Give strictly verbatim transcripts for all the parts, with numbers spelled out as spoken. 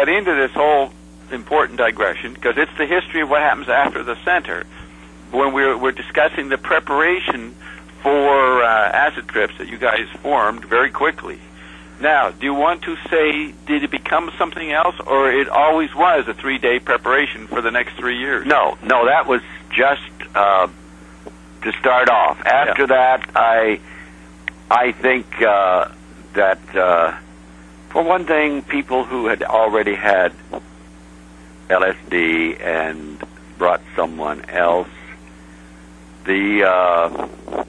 got into this whole important digression because it's the history of what happens after the center when we're, we're discussing the preparation for uh, acid trips that you guys formed very quickly. Now, do you want to say, did it become something else, or it always was a three-day preparation for the next three years? No, no, that was just uh, to start off. After yeah. that, I, I think uh, that, uh, for one thing, people who had already had L S D and brought someone else, the uh,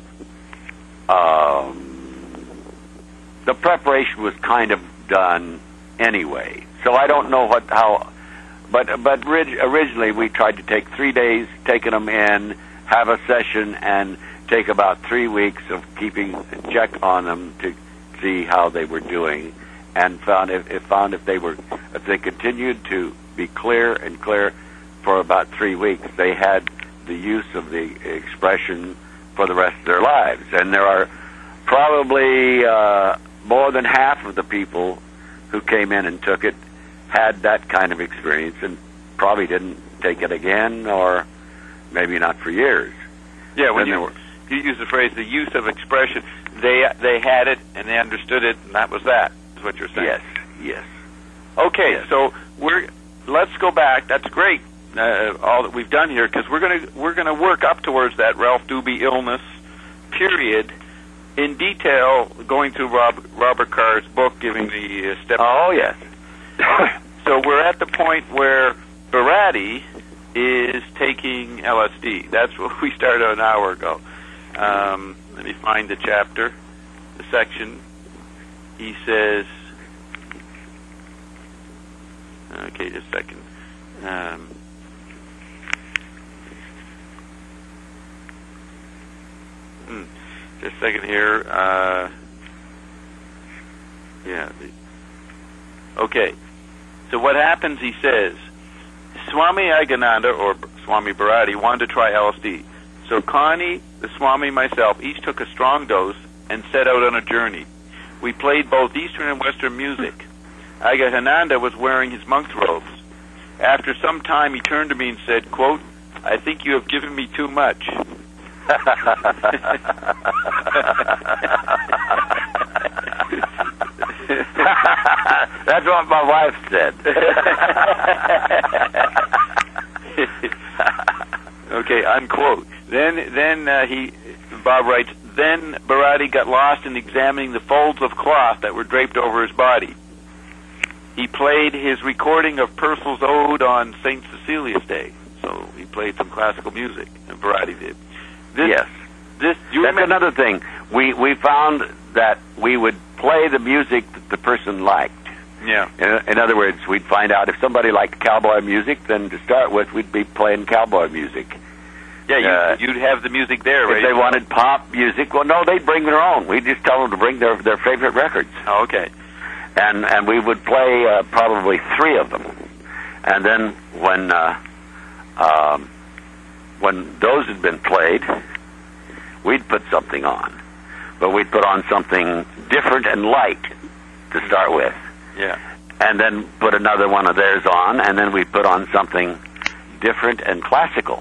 um, the preparation was kind of done anyway. So I don't know what how, but but originally we tried to take three days, taking them in, have a session, and take about three weeks of keeping check on them to see how they were doing, and found if, if found if they were if they continued to be clear and clear for about three weeks, they had the use of the expression for the rest of their lives. And there are probably uh, more than half of the people who came in and took it had that kind of experience and probably didn't take it again, or maybe not for years. Yeah, when you, you use the phrase the use of expression, they they had it and they understood it, and that was that, is what you're saying. Yes, yes. Okay, yes. so we're let's go back. That's great, uh, all that we've done here, because we're gonna we're gonna work up towards that Ralph Doobie illness period in detail, going through Rob, Robert Carr's book, giving the uh, step. Oh yes. So we're at the point where Barati is taking L S D. That's what we started an hour ago. Um, let me find the chapter, the section. He says, okay, just a second. Um, hmm, just a second here. Uh, yeah. The, okay. So what happens, he says, Swami Agananda, or Swami Barati, wanted to try L S D. So Connie, the Swami, myself, each took a strong dose and set out on a journey. We played both Eastern and Western music. Agananda was wearing his monk's robes. After some time, he turned to me and said, quote, I think you have given me too much. That's what my wife said. Okay, unquote. Then, then uh, he, Bob writes, then Barati got lost in examining the folds of cloth that were draped over his body. He played his recording of Purcell's Ode on Saint Cecilia's Day. So he played some classical music, and Barati did. This, yes. This, you That's remember? Another thing. We, we found that we would play the music that the person liked. Yeah. In, in other words, we'd find out if somebody liked cowboy music, then to start with, we'd be playing cowboy music. Yeah, you, uh, you'd have the music there, right? If they wanted pop music, well, no, they'd bring their own. We'd just tell them to bring their their favorite records. Oh, okay. And and we would play uh, probably three of them. And then when uh, um, when those had been played, we'd put something on. But we'd put on something different and light to start with. Yeah. And then put another one of theirs on, and then we'd put on something different and classical.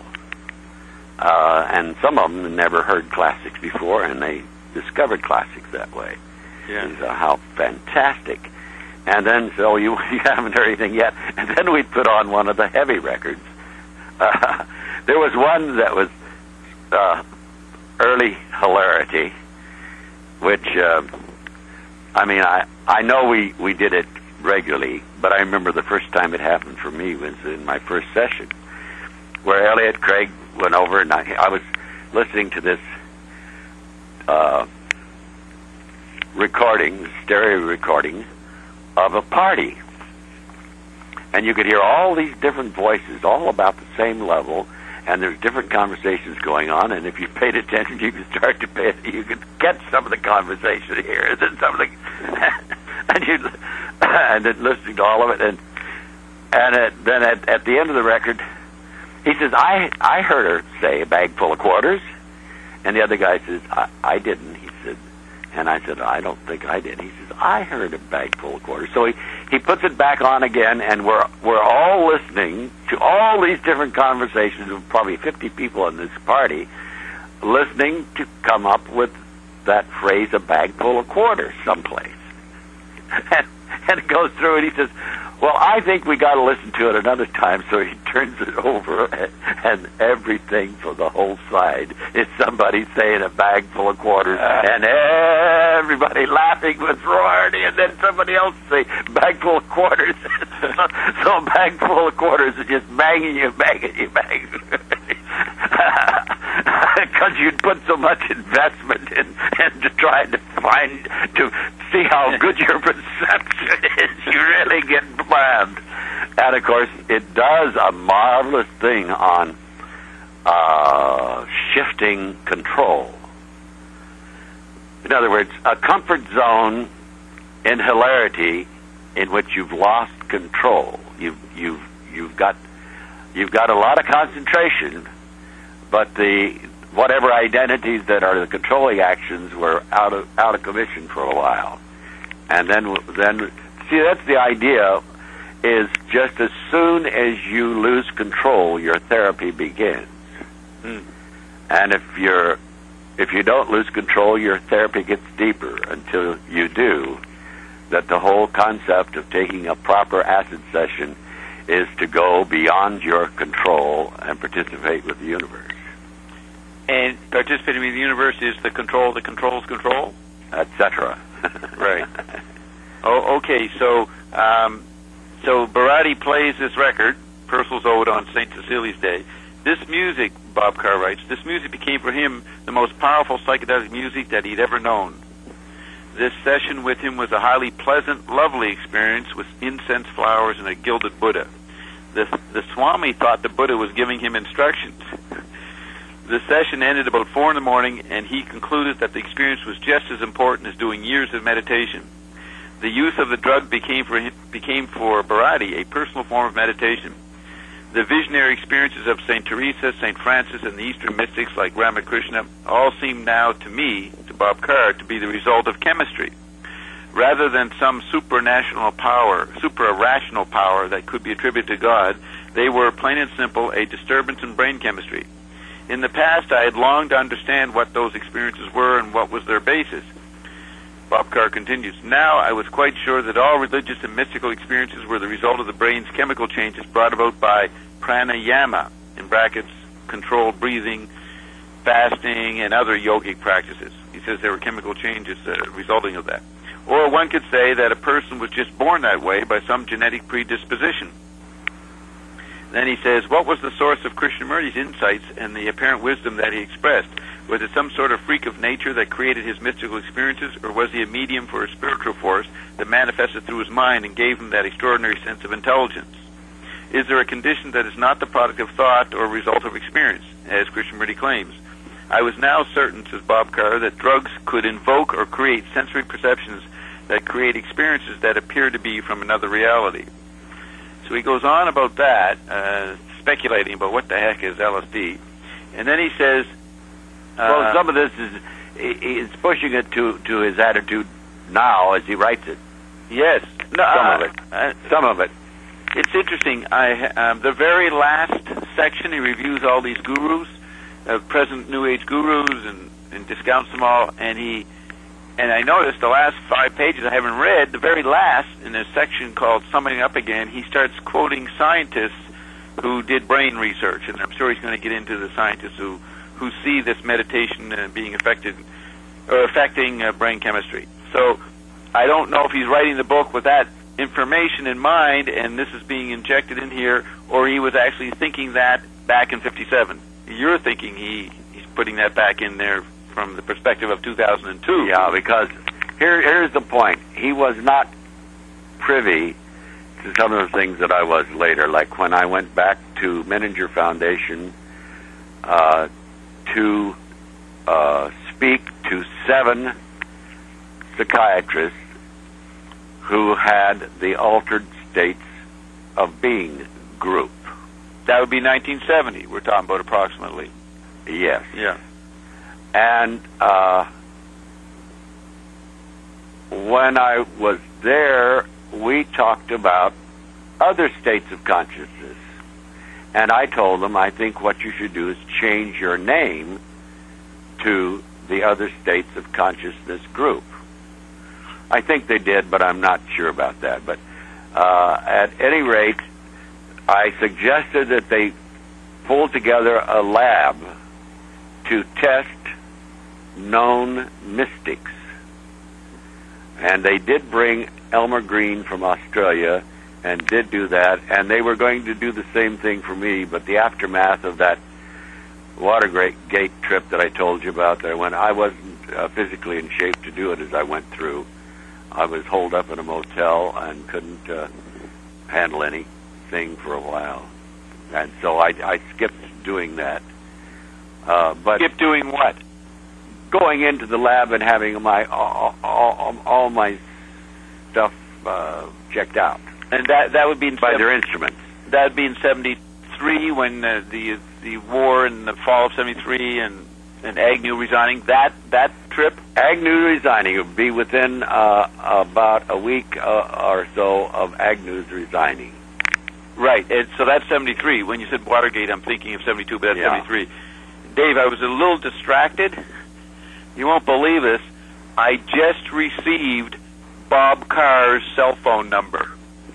Uh, and some of them never heard classics before, and they discovered classics that way. Yeah. And, uh, how fantastic. And then, so you, you haven't heard anything yet. And then we'd put on one of the heavy records. Uh, there was one that was uh, early hilarity, which, uh, I mean, I, I know we, we did it regularly, but I remember the first time it happened for me was in my first session, where Elliot Craig went over, and I, I was listening to this uh, recording, stereo recording, of a party. And you could hear all these different voices, all about the same level, and there's different conversations going on, and if you paid attention, you could start to pay, you could get some of the conversation here, and then some of the, and you, and then listening to all of it, and and it, then at, at the end of the record, he says, I I heard her say a bag full of quarters, and the other guy says, I, I didn't. He said, And I said, I don't think I did. He says, I heard a bag full of quarters. So he, he puts it back on again, and we're we're all listening to all these different conversations of probably fifty people in this party, listening to come up with that phrase, a bag full of quarters, someplace. And, and it goes through, and he says, well, I think we got to listen to it another time. So he turns it over, and, and everything for the whole side is somebody saying a bag full of quarters, and everybody laughing with Rorty, and then somebody else say bag full of quarters. so, so a bag full of quarters is just banging you, banging you, banging you. Because you'd put so much investment in, into trying to find, to see how good your perception is, you really get blammed. And of course, it does a marvelous thing on uh, shifting control. In other words, a comfort zone in hilarity in which you've lost control. You've you've you've got you've got a lot of concentration, but the whatever identities that are the controlling actions were out of out of commission for a while, and then then see that's the idea. Is just as soon as you lose control, your therapy begins. Mm. And if you're if you don't lose control, your therapy gets deeper until you do. That the whole concept of taking a proper acid session is to go beyond your control and participate with the universe. And participating with the universe is the control that controls control? Et cetera. Right. Oh, okay. So, um, so Barati plays this record, Purcell's Ode on Saint Cecilia's Day. This music, Bob Carr writes, this music became for him the most powerful psychedelic music that he'd ever known. This session with him was a highly pleasant, lovely experience with incense flowers and a gilded Buddha. The, the Swami thought the Buddha was giving him instructions. The session ended about four in the morning, and he concluded that the experience was just as important as doing years of meditation. The use of the drug became for him, became for Barati a personal form of meditation. The visionary experiences of Saint Teresa, Saint Francis, and the Eastern mystics like Ramakrishna all seem now to me, to Bob Carr, to be the result of chemistry. Rather than some supranational power, supra-rational power that could be attributed to God, they were, plain and simple, a disturbance in brain chemistry. In the past, I had longed to understand what those experiences were and what was their basis. Bob Carr continues, now I was quite sure that all religious and mystical experiences were the result of the brain's chemical changes brought about by pranayama, in brackets, controlled breathing, fasting, and other yogic practices. He says there were chemical changes uh, resulting of that. Or one could say that a person was just born that way by some genetic predisposition. Then he says, what was the source of Krishnamurti's insights and the apparent wisdom that he expressed? Was it some sort of freak of nature that created his mystical experiences, or was he a medium for a spiritual force that manifested through his mind and gave him that extraordinary sense of intelligence? Is there a condition that is not the product of thought or result of experience, as Krishnamurti claims? I was now certain, says Bob Carr, that drugs could invoke or create sensory perceptions that create experiences that appear to be from another reality. So he goes on about that, uh, speculating about what the heck is L S D. And then he says... Uh, well, some of this is... He's pushing it to, to his attitude now as he writes it. Yes. No, some uh, of it. Uh, some of it. It's interesting. I um, the very last section, he reviews all these gurus, uh, present New Age gurus, and, and discounts them all. And he... And I noticed the last five pages I haven't read, the very last, in a section called Summing Up Again, he starts quoting scientists who did brain research. And I'm sure he's going to get into the scientists who, who see this meditation uh, being affected, or affecting uh, brain chemistry. So I don't know if he's writing the book with that information in mind, and this is being injected in here, or he was actually thinking that back in fifty-seven. You're thinking he, he's putting that back in there from the perspective of two thousand two. Yeah, because here, here's the point. He was not privy to some of the things that I was later, like when I went back to Menninger Foundation uh, to uh, speak to seven psychiatrists who had the Altered States of Being group. That would be nineteen seventy, we're talking about approximately. Yes. Yeah. And uh, when I was there, we talked about other states of consciousness. And I told them, I think what you should do is change your name to the other states of consciousness group. I think they did, but I'm not sure about that. But uh, at any rate, I suggested that they pull together a lab to test known mystics. And they did bring Elmer Green from Australia and did do that, and they were going to do the same thing for me, but the aftermath of that Watergate trip that I told you about there, when I wasn't uh, physically in shape to do it as I went through, I was holed up in a motel and couldn't uh, handle anything for a while. And so I, I skipped doing that. Uh, but Skip doing what? Going into the lab and having my all, all, all my stuff uh, checked out. And that that would be in by seven, their instruments. That would be in seventy-three when uh, the the war in the fall of seventy-three and and Agnew resigning. That that trip. Agnew resigning would be within uh, about a week uh, or so of Agnew's resigning. Right. And so that's seventy-three. When you said Watergate, I'm thinking of seventy-two, but that's yeah. seventy-three. Dave, I was a little distracted. You won't believe this. I just received Bob Carr's cell phone number.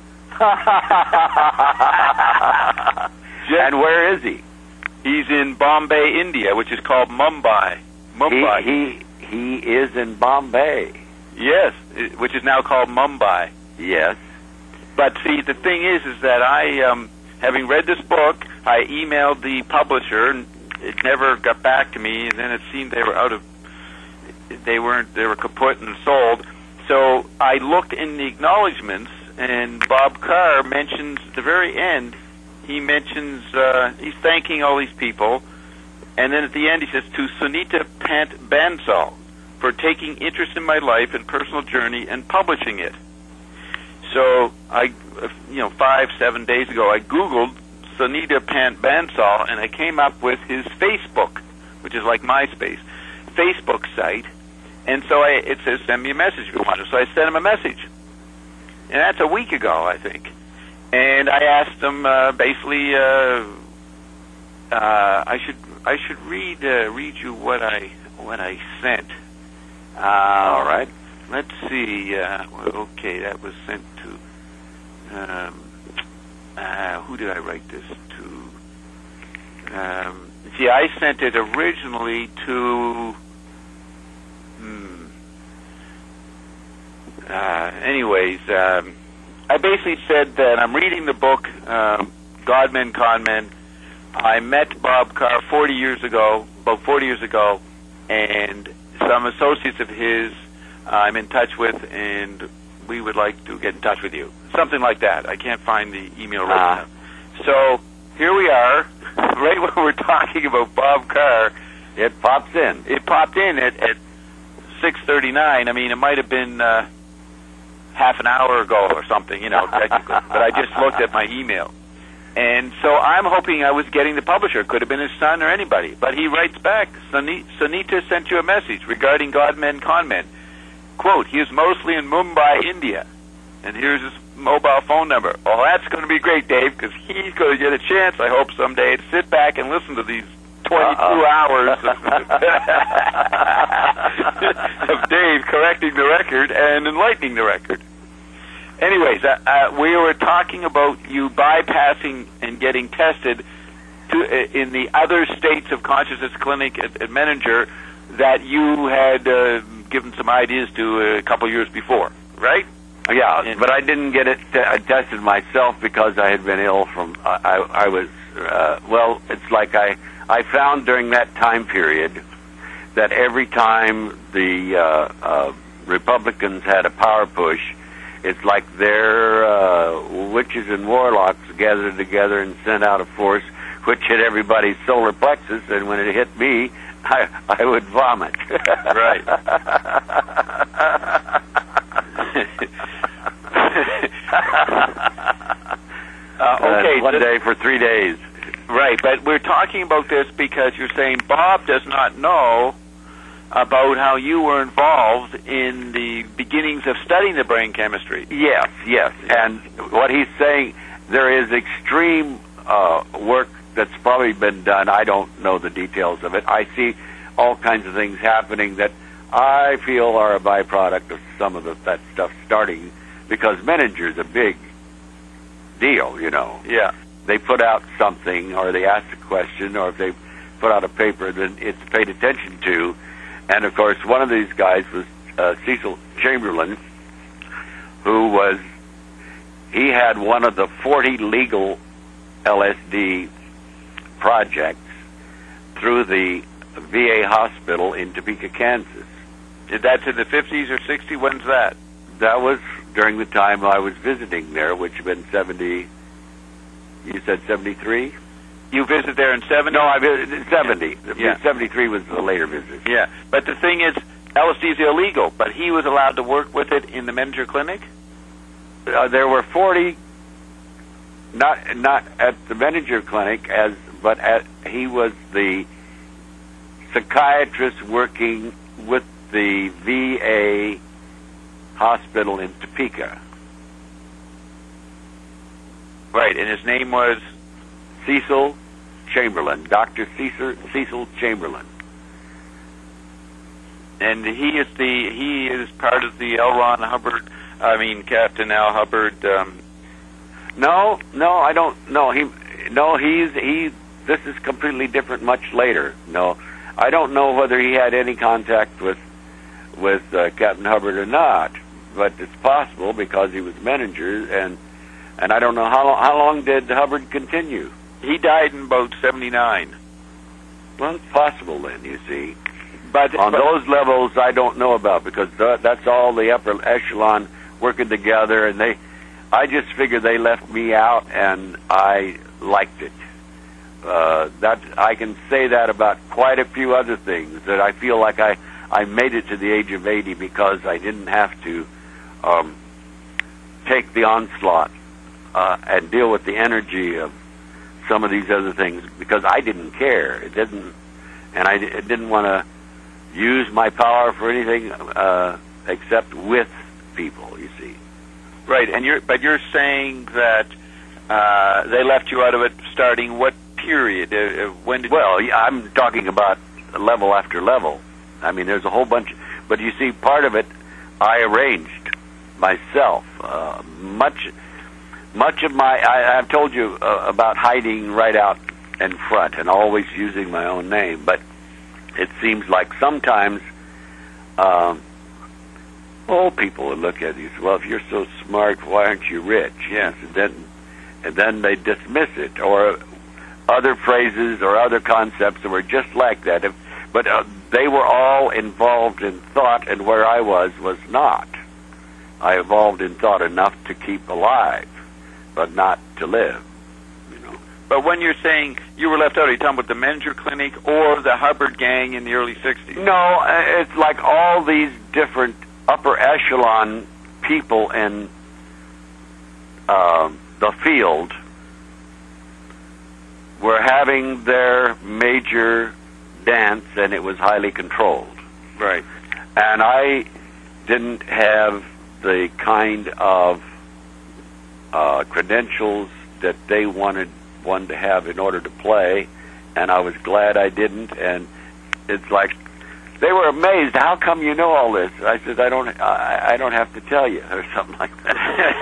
And where is he? He's in Bombay, India, which is called Mumbai. Mumbai. He he, he is in Bombay. Yes, which is now called Mumbai. Yes. But see, the thing is, is that I, um, having read this book, I emailed the publisher, and it never got back to me. And then it seemed they were out of, they weren't, they were kaput and sold. So I looked in the acknowledgments, and Bob Carr mentions at the very end, he mentions, uh, he's thanking all these people, and then at the end he says, to Sunita Pant Bansal for taking interest in my life and personal journey and publishing it. So I, you know, five, seven days ago, I Googled Sunita Pant Bansal, and I came up with his Facebook, which is like MySpace, Facebook site, and so I, it says, send me a message if you want to. So I sent him a message. And that's a week ago, I think. And I asked him uh, basically, uh, uh, I should I should read uh, read you what I what I sent. Uh, All right. Let's see. Uh, well, okay, that was sent to. Um, uh, who did I write this to? Um, see, I sent it originally to. Hmm, uh, anyways. Um, I basically said that I'm reading the book, um, God Men, Con Men. I met Bob Carr forty years ago, about forty years ago, and some associates of his uh, I'm in touch with, and we would like to get in touch with you. Something like that. I can't find the email right now. So here we are, right when we're talking about Bob Carr. It pops in. It popped in at, at six thirty-nine. I mean, it might have been... Uh, half an hour ago or something, you know, technically. But I just looked at my email. And so I'm hoping I was getting the publisher. Could have been his son or anybody. But he writes back, Sunita sent you a message regarding God Men, Con Men. Quote, he is mostly in Mumbai, India. And here's his mobile phone number. Well, that's going to be great, Dave, because he's going to get a chance, I hope, someday to sit back and listen to these twenty-two Uh-oh. hours of, of Dave correcting the record and enlightening the record. Anyways, uh, uh, we were talking about you bypassing and getting tested to, uh, in the other states of consciousness clinic at, at Menninger that you had uh, given some ideas to a couple years before, right? Yeah, and, but I didn't get it t- I tested myself because I had been ill from, uh, I, I was, uh, well, it's like I, I found during that time period that every time the uh, uh, Republicans had a power push, it's like their uh, witches and warlocks gathered together and sent out a force which hit everybody's solar plexus, and when it hit me, I, I would vomit. Right. uh, okay. Uh, one day for three days. Right, but we're talking about this because you're saying Bob does not know about how you were involved in the beginnings of studying the brain chemistry. Yes, yes. And what he's saying, there is extreme uh, work that's probably been done. I don't know the details of it. I see all kinds of things happening that I feel are a byproduct of some of the, that stuff starting, because Menninger's a big deal, you know. Yeah. They put out something, or they ask a question, or if they put out a paper, then it's paid attention to. And, of course, one of these guys was uh, Cecil Chamberlain, who was, he had one of the forty legal L S D projects through the V A hospital in Topeka, Kansas. Did that in the fifties or sixties? When's that? That was during the time I was visiting there, which had been seventy, you said seventy-three? You visited there in seventy? No, I visited seventy. Yeah. seventy-three was the later visit. Yeah, but the thing is, L S D is illegal, but he was allowed to work with it in the Menninger clinic? Uh, there were forty, not not at the Menninger clinic, as but at, he was the psychiatrist working with the V A hospital in Topeka. Right, and his name was Cecil Chamberlain, Doctor Cecil, Cecil Chamberlain. And he is the he is part of the L. Ron Hubbard, I mean Captain Al Hubbard. Um, no, no, I don't. No, he, no, he's he. This is completely different. Much later. No, I don't know whether he had any contact with with uh, Captain Hubbard or not, but it's possible because he was Menninger, and and I don't know how long. How long did Hubbard continue? He died in about seventy-nine. Well, it's possible then. You see. But on but, those levels, I don't know about, because th- that's all the upper echelon working together, and they, I just figured they left me out, and I liked it. Uh, that I can say that about quite a few other things, that I feel like I, I made it to the age of eighty because I didn't have to um, take the onslaught uh, and deal with the energy of some of these other things, because I didn't care. It didn't, and I, I didn't want to use my power for anything uh, except with people, you see. Right, and you're but you're saying that uh, they left you out of it starting what period? Uh, when did well, you... I'm talking about level after level. I mean, there's a whole bunch, but you see, part of it I arranged myself. Uh, much, much of my, I, I've told you uh, about hiding right out in front and always using my own name, but it seems like sometimes um, old people would look at you and say, well, if you're so smart, why aren't you rich? Yes, and then, and then they dismiss it, or other phrases or other concepts that were just like that. If, but uh, they were all involved in thought, and where I was was not. I evolved in thought enough to keep alive, but not to live. But when you're saying you were left out, are you talking about the Menninger Clinic or the Hubbard gang in the early sixties? No, it's like all these different upper echelon people in uh, the field were having their major dance, and it was highly controlled. Right. And I didn't have the kind of uh, credentials that they wanted one to have in order to play, and I was glad I didn't. And it's like they were amazed. How come you know all this? I said, I don't. I, I don't have to tell you, or something like that.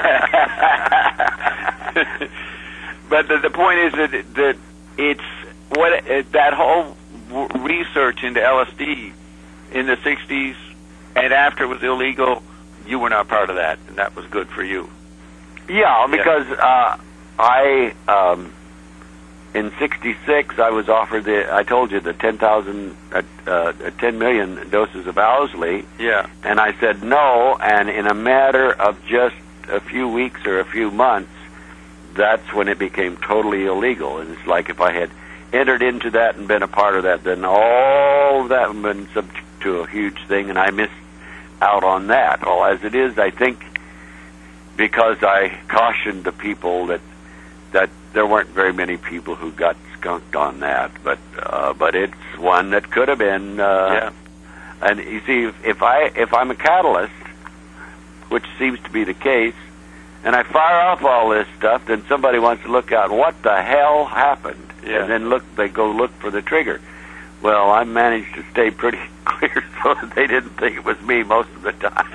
But the, the point is that that it's what it, that whole w- research into L S D in the sixties and after it was illegal. You were not part of that, and that was good for you. Yeah, because yeah. Uh, I. Um, In sixty-six, I was offered the, I told you, the ten thousand, uh, uh, ten million doses of Owsley. Yeah. And I said no, and in a matter of just a few weeks or a few months, that's when it became totally illegal. And it's like if I had entered into that and been a part of that, then all of that would have been subject to a huge thing, and I missed out on that. Well, as it is, I think because I cautioned the people that that there weren't very many people who got skunked on that, but uh, but it's one that could have been. Uh, yeah. And you see, if, if I if I'm a catalyst, which seems to be the case, and I fire off all this stuff, then somebody wants to look out what the hell happened, yeah. and then look they go look for the trigger. Well, I managed to stay pretty clear so that they didn't think it was me most of the time.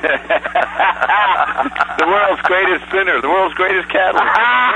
The world's greatest sinner, the world's greatest catalyst.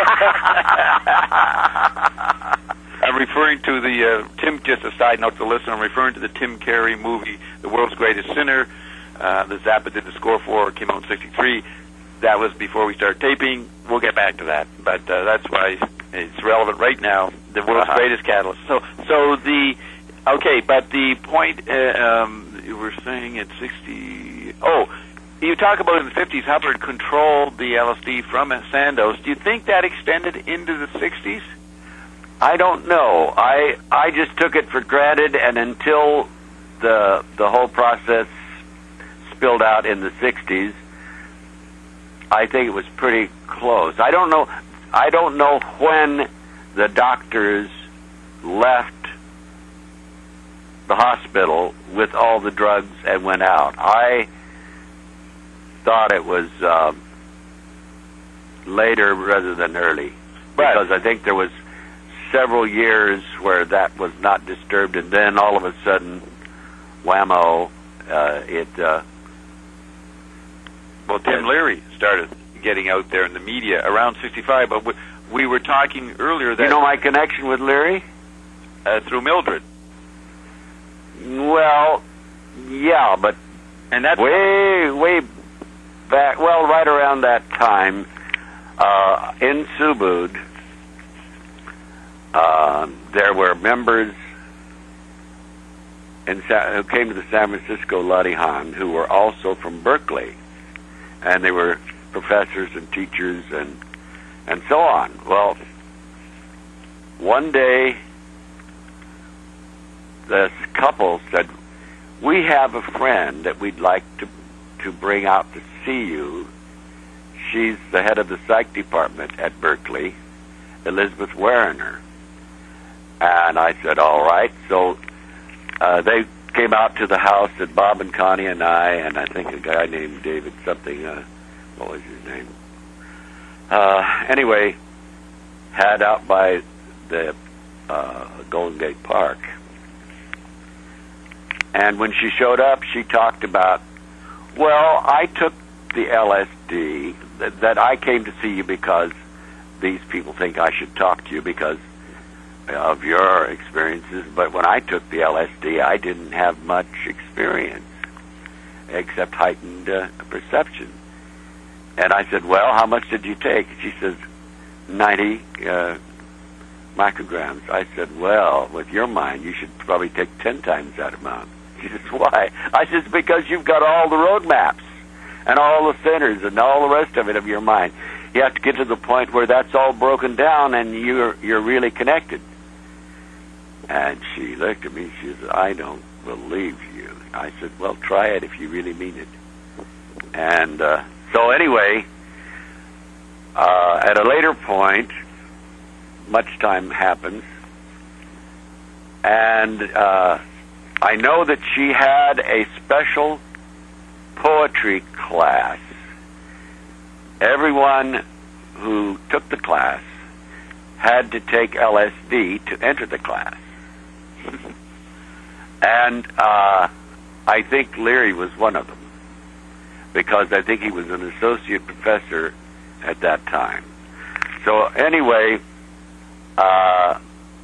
I'm referring to the uh, Tim. Just a side note to the listener. I'm referring to the Tim Carey movie, The World's Greatest Sinner. Uh, the Zappa did the score for. It came out in sixty-three. That was before we started taping. We'll get back to that, but uh, that's why it's relevant right now. The world's uh-huh. greatest catalyst. So, so the okay, but the point uh, um, you were saying at sixty. Oh, you talk about in the fifties, Hubbard controlled the L S D from Sandoz. Do you think that extended into the sixties? I don't know. I I just took it for granted, and until the the whole process spilled out in the sixties, I think it was pretty close. I don't know. I don't know when the doctors left the hospital with all the drugs and went out. I thought it was uh, later rather than early, because I think there was several years where that was not disturbed, and then all of a sudden, whammo, uh, it... Uh, well, Tim Leary started getting out there in the media around sixty-five, but we, we were talking earlier that... You know my connection with Leary? Uh, through Mildred. Well, yeah, but and that's way, way back, well, right around that time, uh, in Subud, Uh, there were members in Sa- who came to the San Francisco Latihan who were also from Berkeley, and they were professors and teachers and and so on. Well, one day, this couple said, "We have a friend that we'd like to to bring out to see you. She's the head of the psych department at Berkeley, Elizabeth Werner." And I said, all right. So uh, they came out to the house that Bob and Connie and I, and I think a guy named David something, uh, what was his name? Uh, anyway, had out by the uh, Golden Gate Park. And when she showed up, she talked about, well, I took the L S D, that, that I came to see you because these people think I should talk to you because of your experiences, but when I took the L S D, I didn't have much experience except heightened uh, perception. And I said, well, how much did you take? She says, ninety uh, micrograms. I said, well, with your mind, you should probably take ten times that amount. She says, why? I said, because you've got all the road maps and all the centers and all the rest of it of your mind. You have to get to the point where that's all broken down and you're you're really connected. And she looked at me, she said, I don't believe you. I said, well, try it if you really mean it. And uh, so anyway, uh, at a later point, much time happens, and uh, I know that she had a special poetry class. Everyone who took the class had to take L S D to enter the class. And uh, I think Leary was one of them, because I think he was an associate professor at that time. So anyway, uh,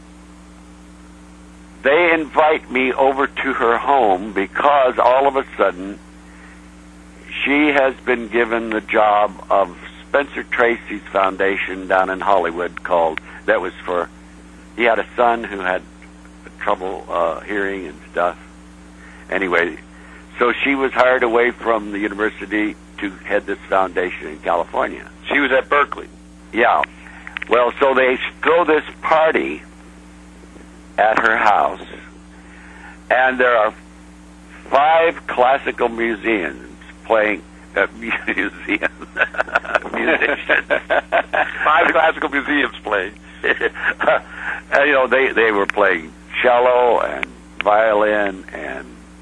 they invite me over to her home because all of a sudden she has been given the job of Spencer Tracy's foundation down in Hollywood called, that was for, he had a son who had trouble uh, hearing and stuff. Anyway, so she was hired away from the university to head this foundation in California. She was at Berkeley. Yeah. Well, so they throw this party at her house, and there are five classical museums playing uh, museums, musicians. Five classical museums playing. And, you know, they they were playing cello and violin and uh,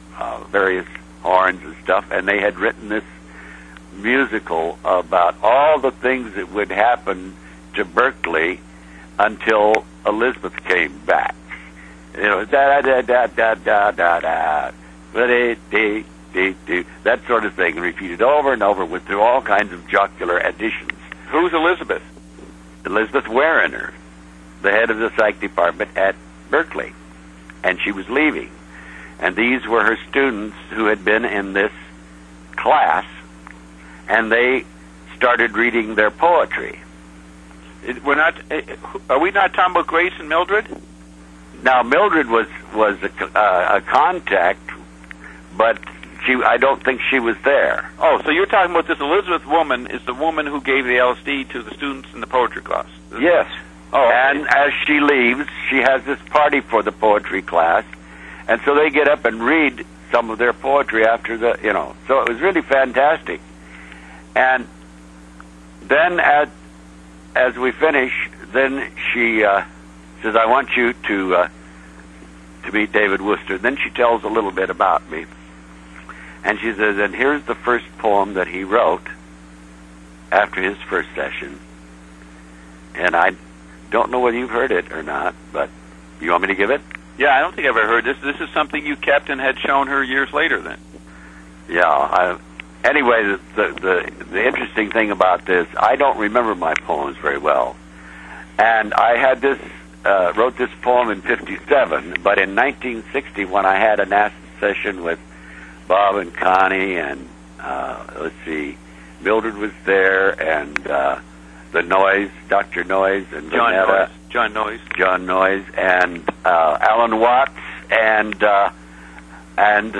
various horns and stuff, and they had written this musical about all the things that would happen to Berkeley until Elizabeth came back. You know, da da da da da da da, da da da, that sort of thing, and repeated over and over with through all kinds of jocular additions. Who's Elizabeth? Elizabeth Werner, the head of the psych department at Berkeley, and she was leaving. And these were her students who had been in this class, and they started reading their poetry. It, we're not. Are we not talking about Grace and Mildred? Now, Mildred was was a, uh, a contact, but she. I don't think she was there. Oh, so you're talking about this Elizabeth woman is the woman who gave the L S D to the students in the poetry class? Yes. Oh, okay. And as she leaves, she has this party for the poetry class, and so they get up and read some of their poetry after the, you know. So it was really fantastic. And then at, as we finish, then she uh, says, I want you to uh, to meet David Worcester. Then she tells a little bit about me. And she says, and here's the first poem that he wrote after his first session. And I don't know whether you've heard it or not, but you want me to give it? Yeah, I don't think I've ever heard this. This is something you kept and had shown her years later then. Yeah. I, anyway, the, the, the, the interesting thing about this, I don't remember my poems very well. And I had this, uh, wrote this poem in fifty-seven, but in nineteen sixty, when I had an acid session with Bob and Connie and, uh, let's see, Mildred was there, and uh, the Noise, Doctor Noise, and John Vanetta, Noyes. John Noyes. John Noyes, and uh, Alan Watts, and uh, and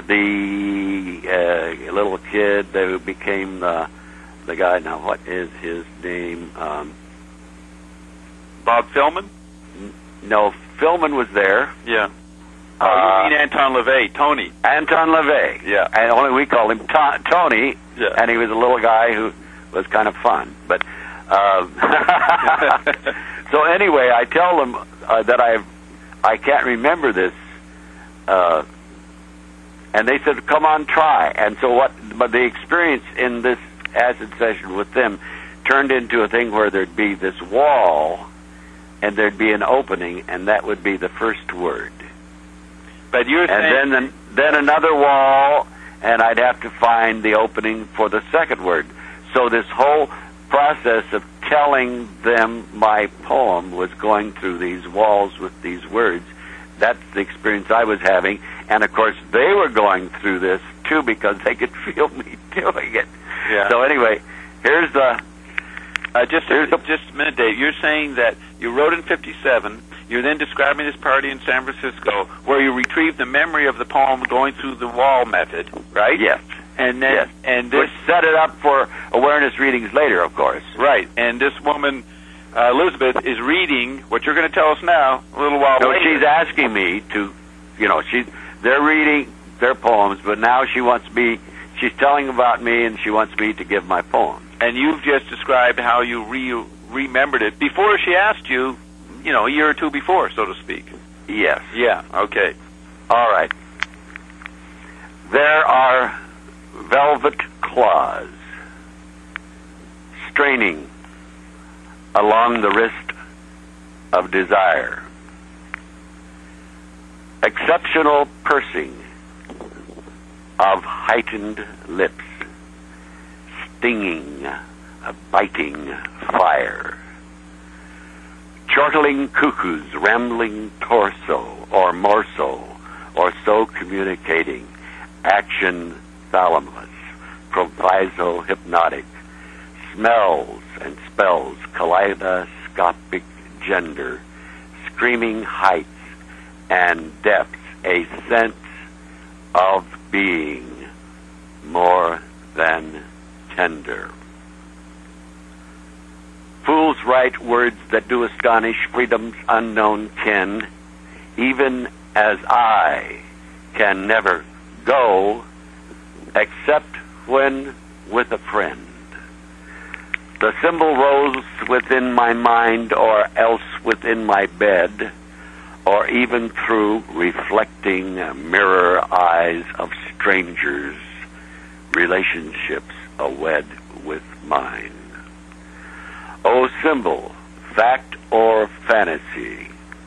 the uh, little kid who became the the guy. Now, what is his name? Um, Bob Philman? N- no, Philman was there. Yeah. Oh, Uh, you mean Anton LaVey, Tony. Anton LaVey. Yeah. And only we called him to- Tony, Yeah. and he was a little guy who was kind of fun. But uh, so anyway, I tell them uh, that I I can't remember this, uh, and they said, "Come on, try." And so what? But the experience in this acid session with them turned into a thing where there'd be this wall, and there'd be an opening, and that would be the first word. But you're saying... And then, then another wall, and I'd have to find the opening for the second word. So this whole process of telling them my poem was going through these walls with these words. That's the experience I was having. And, of course, they were going through this, too, because they could feel me doing it. Yeah. So anyway, here's the... Uh, just, here's a, the, just a minute, Dave. You're saying that you wrote in fifty-seven... You're then describing this party in San Francisco where you retrieved the memory of the poem going through the wall method, right? Yes. And then, yes. and this Which set it up for awareness readings later, of course. Right. And this woman, uh, Elizabeth, is reading what you're going to tell us now a little while no, later. She's asking me to, you know, she's they're reading their poems, but now she wants me. She's telling about me, and she wants me to give my poem. And you've just described how you re- remembered it before she asked you. You know, a year or two before, so to speak. Yes. Yeah, okay. All right. There are velvet claws straining along the wrist of desire. Exceptional pursing of heightened lips, stinging, a biting fire. Chortling cuckoo's rambling torso, or more so, or so communicating, action thalamus, proviso hypnotic, smells and spells, kaleidoscopic gender, screaming heights and depths, a sense of being more than tender. Fools write words that do astonish freedom's unknown kin, even as I can never go except when with a friend. The symbol rose within my mind, or else within my bed, or even through reflecting mirror eyes of strangers' relationships awed with mine. O symbol, fact or fantasy,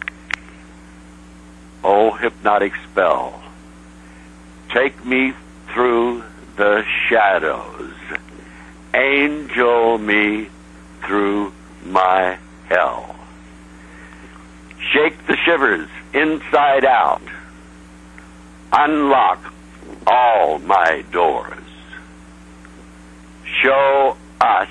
O hypnotic spell, take me through the shadows, angel me through my hell. Shake the shivers inside out, unlock all my doors. Show us,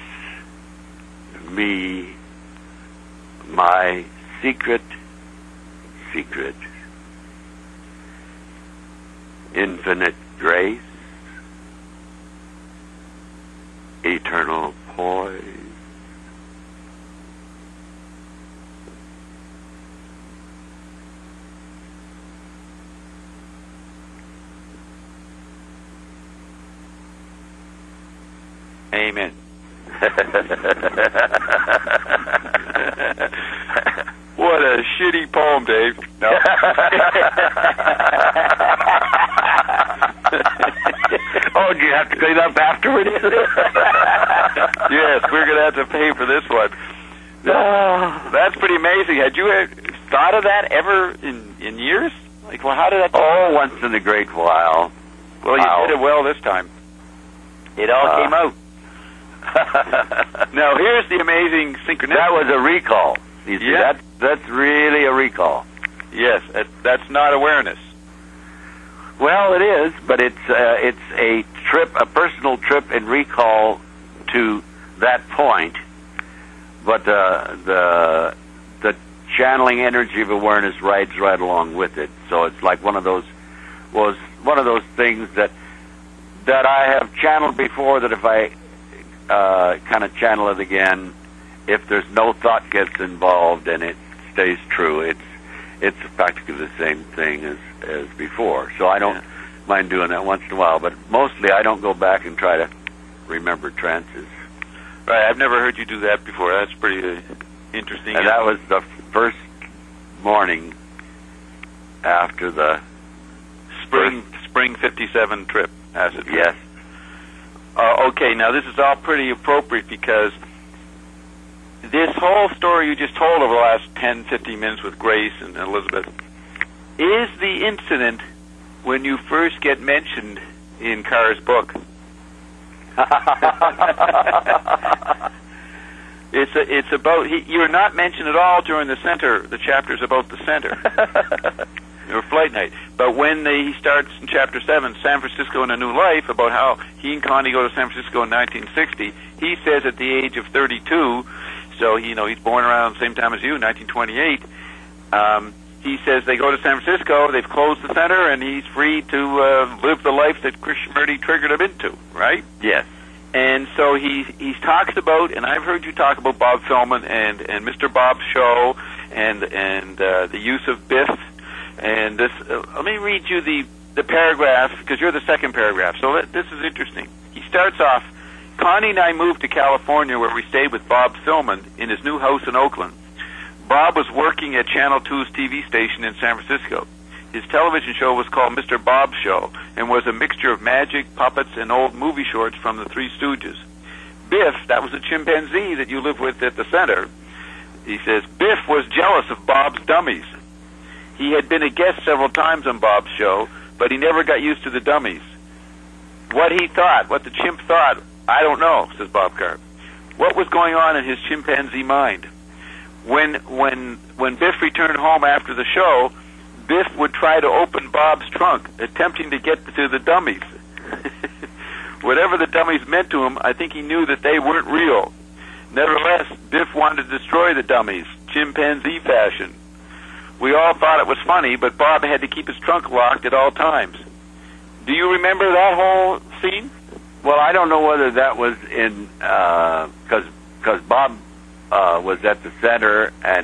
me, my secret, secret, infinite grace, eternal poise. Amen. What a shitty poem, Dave. No. Oh, do you have to clean up afterward? Yes, we're going to have to pay for this one. That's pretty amazing. Had you uh, thought of that ever in, in years? Like, well, how did that... Oh, once in a great while. Well, you Wow. did it well this time. It all Uh, came out. Now, here's the amazing synchronicity. That was a recall. You see, Yeah. that's, that's really a recall. Yes, that, that's not awareness. Well, it is, but it's uh, it's a trip, a personal trip and recall to that point. But uh, the the channeling energy of awareness rides right along with it. So it's like one of those was one of those things that that I have channeled before. That if I uh, kind of channel it again, if there's no thought gets involved and it stays true, it's it's practically the same thing as, as before. So I don't Yeah. mind doing that once in a while, but mostly I don't go back and try to remember trances. Right, I've never heard you do that before. That's pretty uh, interesting. And that was the first morning after the spring spring fifty-seven trip, acid trip. yes. Uh, okay, now this is all pretty appropriate because this whole story you just told over the last ten, fifteen minutes with Grace and Elizabeth is the incident when you first get mentioned in Carr's book. It's a, it's about he, you're not mentioned at all during the center. The chapter's about the center or Flight Night. But when they, he starts in chapter seven, San Francisco and a New Life, about how he and Connie go to San Francisco in nineteen sixty. He says at the age of thirty-two, so you know he's born around the same time as you, nineteen twenty-eight. Um, he says they go to San Francisco, they've closed the center, and he's free to uh, live the life that Krishnamurti triggered him into, right? Yes. And so he he talks about, and I've heard you talk about Bob Fellman and, and Mister Bob's show, and and uh, the use of Biff, and this. Uh, let me read you the the paragraph because you're the second paragraph. So let, this is interesting. He starts off. Connie and I moved to California, where we stayed with Bob Fellman in his new house in Oakland. Bob was working at Channel two's T V station in San Francisco. His television show was called Mister Bob's Show and was a mixture of magic, puppets, and old movie shorts from the Three Stooges. Biff, that was a chimpanzee that you lived with at the center, he says, Biff was jealous of Bob's dummies. He had been a guest several times on Bob's show, but he never got used to the dummies. What he thought, what the chimp thought, I don't know, says Bob Carr. What was going on in his chimpanzee mind? When, when, when Biff returned home after the show, Biff would try to open Bob's trunk, attempting to get to the dummies. Whatever the dummies meant to him, I think he knew that they weren't real. Nevertheless, Biff wanted to destroy the dummies, chimpanzee fashion. We all thought it was funny, but Bob had to keep his trunk locked at all times. Do you remember that whole scene? Well, I don't know whether that was in because because Bob uh, was at the center and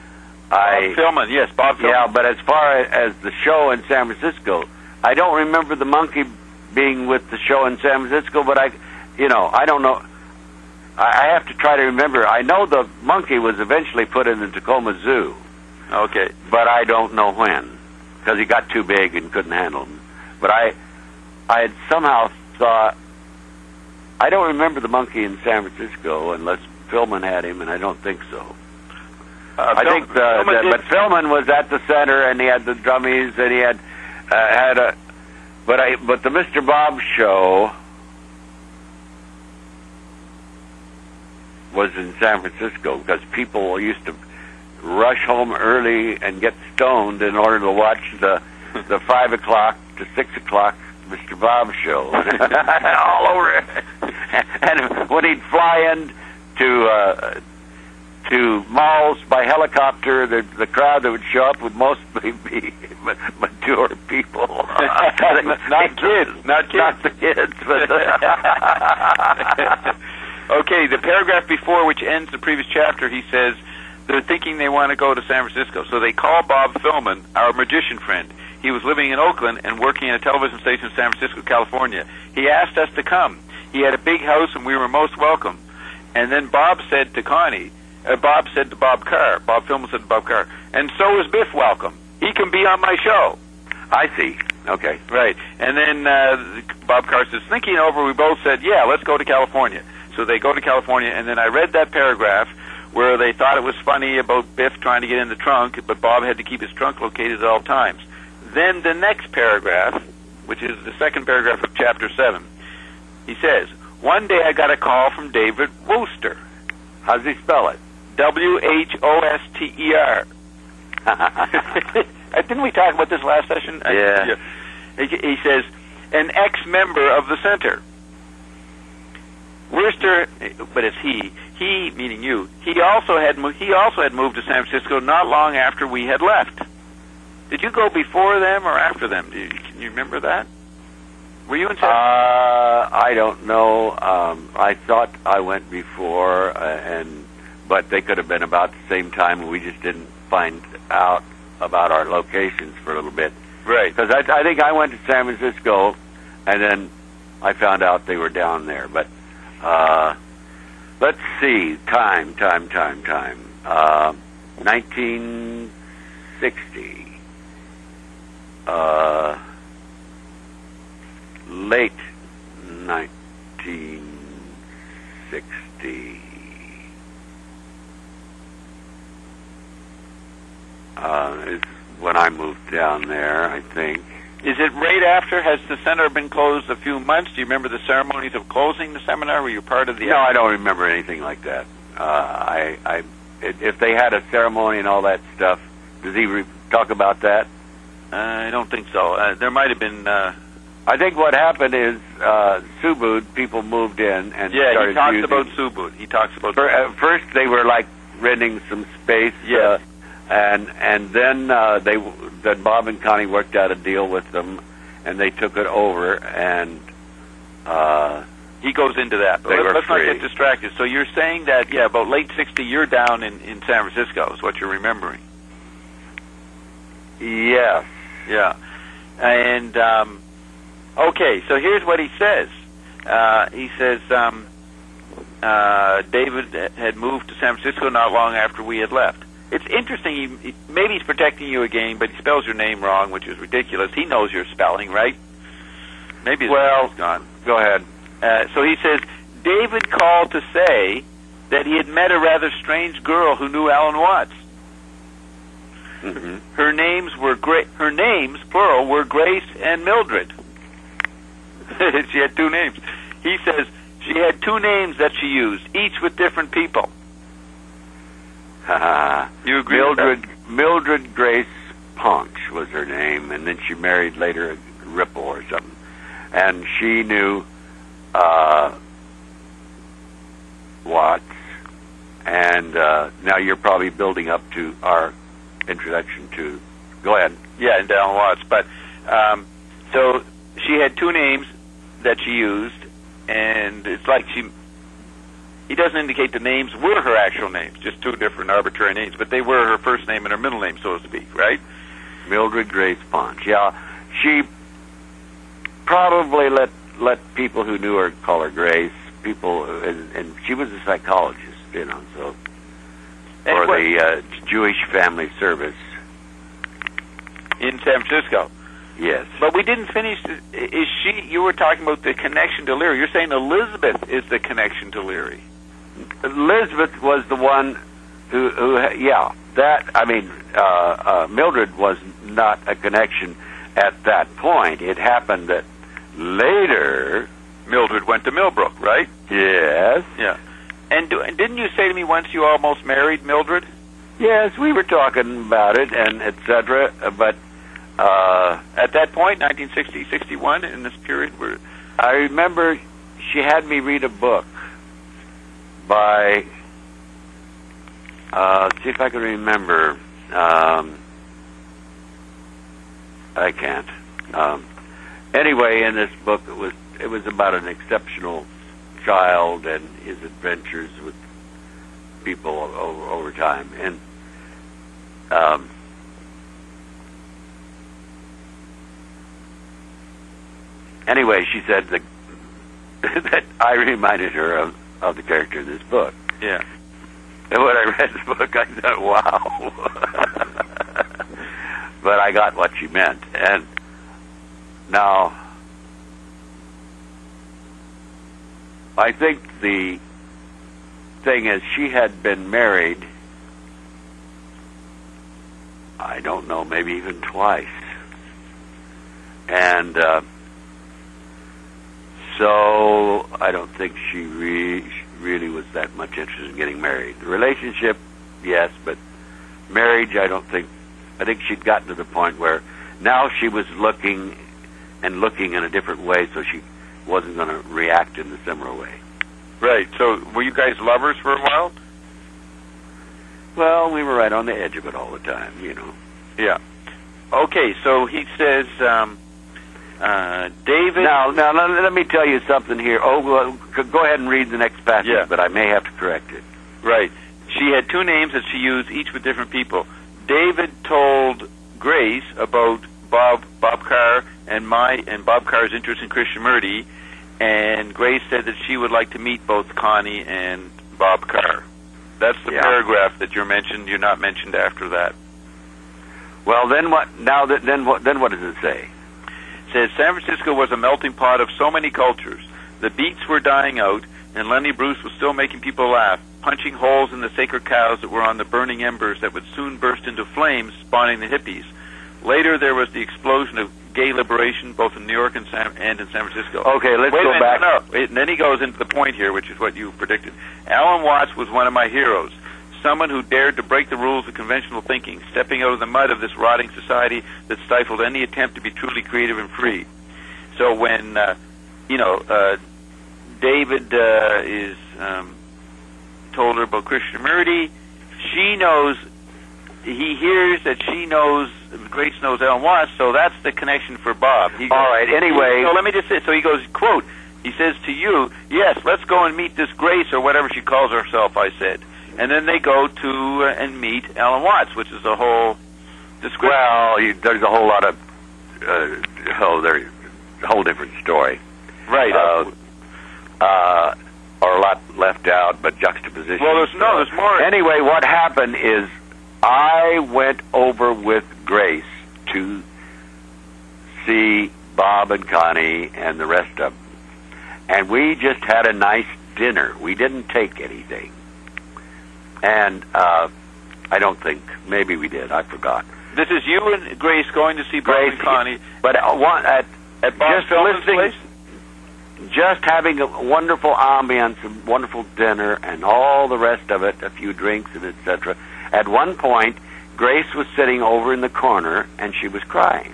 I Bob Fellman, yes, Bob Fellman. yeah. But as far as the show in San Francisco, I don't remember the monkey being with the show in San Francisco. But I, you know, I don't know. I, I have to try to remember. I know the monkey was eventually put in the Tacoma Zoo. Okay. But I don't know when because he got too big and couldn't handle him. But I. I had somehow thought, I don't remember the monkey in San Francisco unless Philman had him, and I don't think so. Uh, I Phil, think the, the but Philman was at the center, and he had the drummies, and he had uh, had a. But I but the Mister Bob show was in San Francisco because people used to rush home early and get stoned in order to watch the the five o'clock to six o'clock Mister Bob show all over. And when he'd fly in to uh, to malls by helicopter, the the crowd that would show up would mostly be mature people, not kids, not kids, not the kids. But okay, the paragraph before, which ends the previous chapter, he says they're thinking they want to go to San Francisco, so they call Bob Philman, our magician friend. He was living in Oakland and working at a television station in San Francisco, California. He asked us to come. He had a big house, and we were most welcome. And then Bob said to Connie, uh, Bob said to Bob Carr, Bob Philman said to Bob Carr, and so is Biff welcome. He can be on my show. I see. Okay. Right. And then uh, Bob Carr says, thinking over, we both said, yeah, let's go to California. So they go to California, and then I read that paragraph where they thought it was funny about Biff trying to get in the trunk, but Bob had to keep his trunk located at all times. Then the next paragraph, which is the second paragraph of chapter seven, he says, one day I got a call from David Wooster. How does he spell it? W H O S T E R. Didn't we talk about this last session? Yeah. yeah. He, he says, an ex-member of the center. Wooster, but it's he. He, meaning you. He also had he also had moved to San Francisco not long after we had left. Did you go before them or after them? Do you, can you remember that? Were you in San Uh, I don't know. Um, I thought I went before, uh, and but they could have been about the same time. We just didn't find out about our locations for a little bit. Right. Because I, I think I went to San Francisco, and then I found out they were down there. But uh, let's see. Time, time, time, time. Uh, nineteen sixty. Uh, late nineteen sixty. Uh, is when I moved down there, I think. Is it right after? Has the center been closed a few months? Do you remember the ceremonies of closing the seminar? Were you part of the... No, I don't remember anything like that. Uh, I, I, if they had a ceremony and all that stuff, does he re- talk about that? Uh, I don't think so. Uh, there might have been... Uh, I think what happened is uh, Subud, people moved in and yeah, started he talks using, about Subud. He talks about... For, uh, first, they were like renting some space. Yeah. Uh, and and then uh, they then Bob and Connie worked out a deal with them, and they took it over, and uh, he goes into that. But they let, were let's free. not get distracted. So you're saying that, yeah, about late sixty, you're down in, in San Francisco is what you're remembering. Yes. Yeah. And, um, okay, so here's what he says. Uh, he says, um, uh, David had moved to San Francisco not long after we had left. It's interesting. He, he, maybe he's protecting you again, but he spells your name wrong, which is ridiculous. He knows your spelling, right? Maybe his Well, name's gone. Go ahead. Uh, so he says, David called to say that he had met a rather strange girl who knew Alan Watts. Mm-hmm. Her names were Gra- her names, plural, were Grace and Mildred. She had two names. He says she had two names that she used, each with different people. You agree Mildred with that? Mildred Grace Ponch was her name, and then she married later Ripple or something. And she knew uh, Watts. And uh, now you're probably building up to our introduction to... Go ahead. Yeah, and Alan Watts. But, um, so she had two names that she used, and it's like she... He doesn't indicate the names were her actual names, just two different arbitrary names, but they were her first name and her middle name, so to speak, right? Mildred Grace Ponch. Yeah, she probably let let people who knew her call her Grace. People, and, and she was a psychologist, you know, so for the uh, Jewish Family Service in San Francisco. Yes. But we didn't finish. Is she? You were talking about the connection to Leary. You're saying Elizabeth is the connection to Leary. Elizabeth was the one who, who yeah, that, I mean, uh, uh, Mildred was not a connection at that point. It happened that later... Mildred went to Millbrook, right? Yes. Yeah. And, do, and didn't you say to me once you almost married Mildred? Yes, we were talking about it, and et cetera, but... Uh, at that point, nineteen sixty, sixty-one, in this period, where I remember she had me read a book by, uh, let's see if I can remember. Um, I can't. Um, anyway, in this book, it was it was about an exceptional child and his adventures with people over, over time, and um, anyway, she said that that I reminded her of, of the character in this book. Yeah. And when I read the book, I thought, wow. But I got what she meant. And now, I think the thing is, she had been married, I don't know, maybe even twice. And uh, so I don't think she re- really was that much interested in getting married. The relationship, yes, but marriage, I don't think. I think she'd gotten to the point where now she was looking and looking in a different way, so she wasn't going to react in a similar way. Right. So were you guys lovers for a while? Well, we were right on the edge of it all the time, you know. Yeah. Okay, so he says, um, uh, David... Now, now let, let me tell you something here. Oh, well, go ahead and read the next passage, yeah. But I may have to correct it. Right. She had two names that she used, each with different people. David told Grace about Bob Bob Carr and my and Bob Carr's interest in Krishnamurti, and Grace said that she would like to meet both Connie and Bob Carr. That's the yeah. paragraph that you're mentioned. You're not mentioned after that. Well, then what? Now that then what? Then what does it say? It says San Francisco was a melting pot of so many cultures. The beats were dying out, and Lenny Bruce was still making people laugh, punching holes in the sacred cows that were on the burning embers that would soon burst into flames, spawning the hippies. Later, there was the explosion of gay liberation, both in New York and, San, and in San Francisco. Okay, let's Wait go a minute, back. No, no. And then he goes into the point here, which is what you predicted. Alan Watts was one of my heroes, someone who dared to break the rules of conventional thinking, stepping out of the mud of this rotting society that stifled any attempt to be truly creative and free. So when, uh, you know, uh, David uh, is um, told her about Krishnamurti, she knows, he hears that she knows, Grace knows Alan Watts, so that's the connection for Bob. He goes, all right, anyway. So let me just say, so he goes, quote, he says to you, yes, let's go and meet this Grace, or whatever she calls herself, I said. And then they go to uh, and meet Alan Watts, which is a whole description. Well, you, there's a whole lot of, uh, oh, there's a whole different story. Right. Uh, uh, or a lot left out, but juxtaposition. Well, there's, no, there's more. Anyway, what happened is I went over with Grace to see Bob and Connie and the rest of them. And we just had a nice dinner. We didn't take anything. And uh, I don't think, maybe we did, I forgot. This is you and Grace going to see Bob Grace, and Connie. But uh, one, at, at Bob's just listening, place? just having a wonderful ambiance, a wonderful dinner, and all the rest of it, a few drinks and et cetera. At one point, Grace was sitting over in the corner, and she was crying.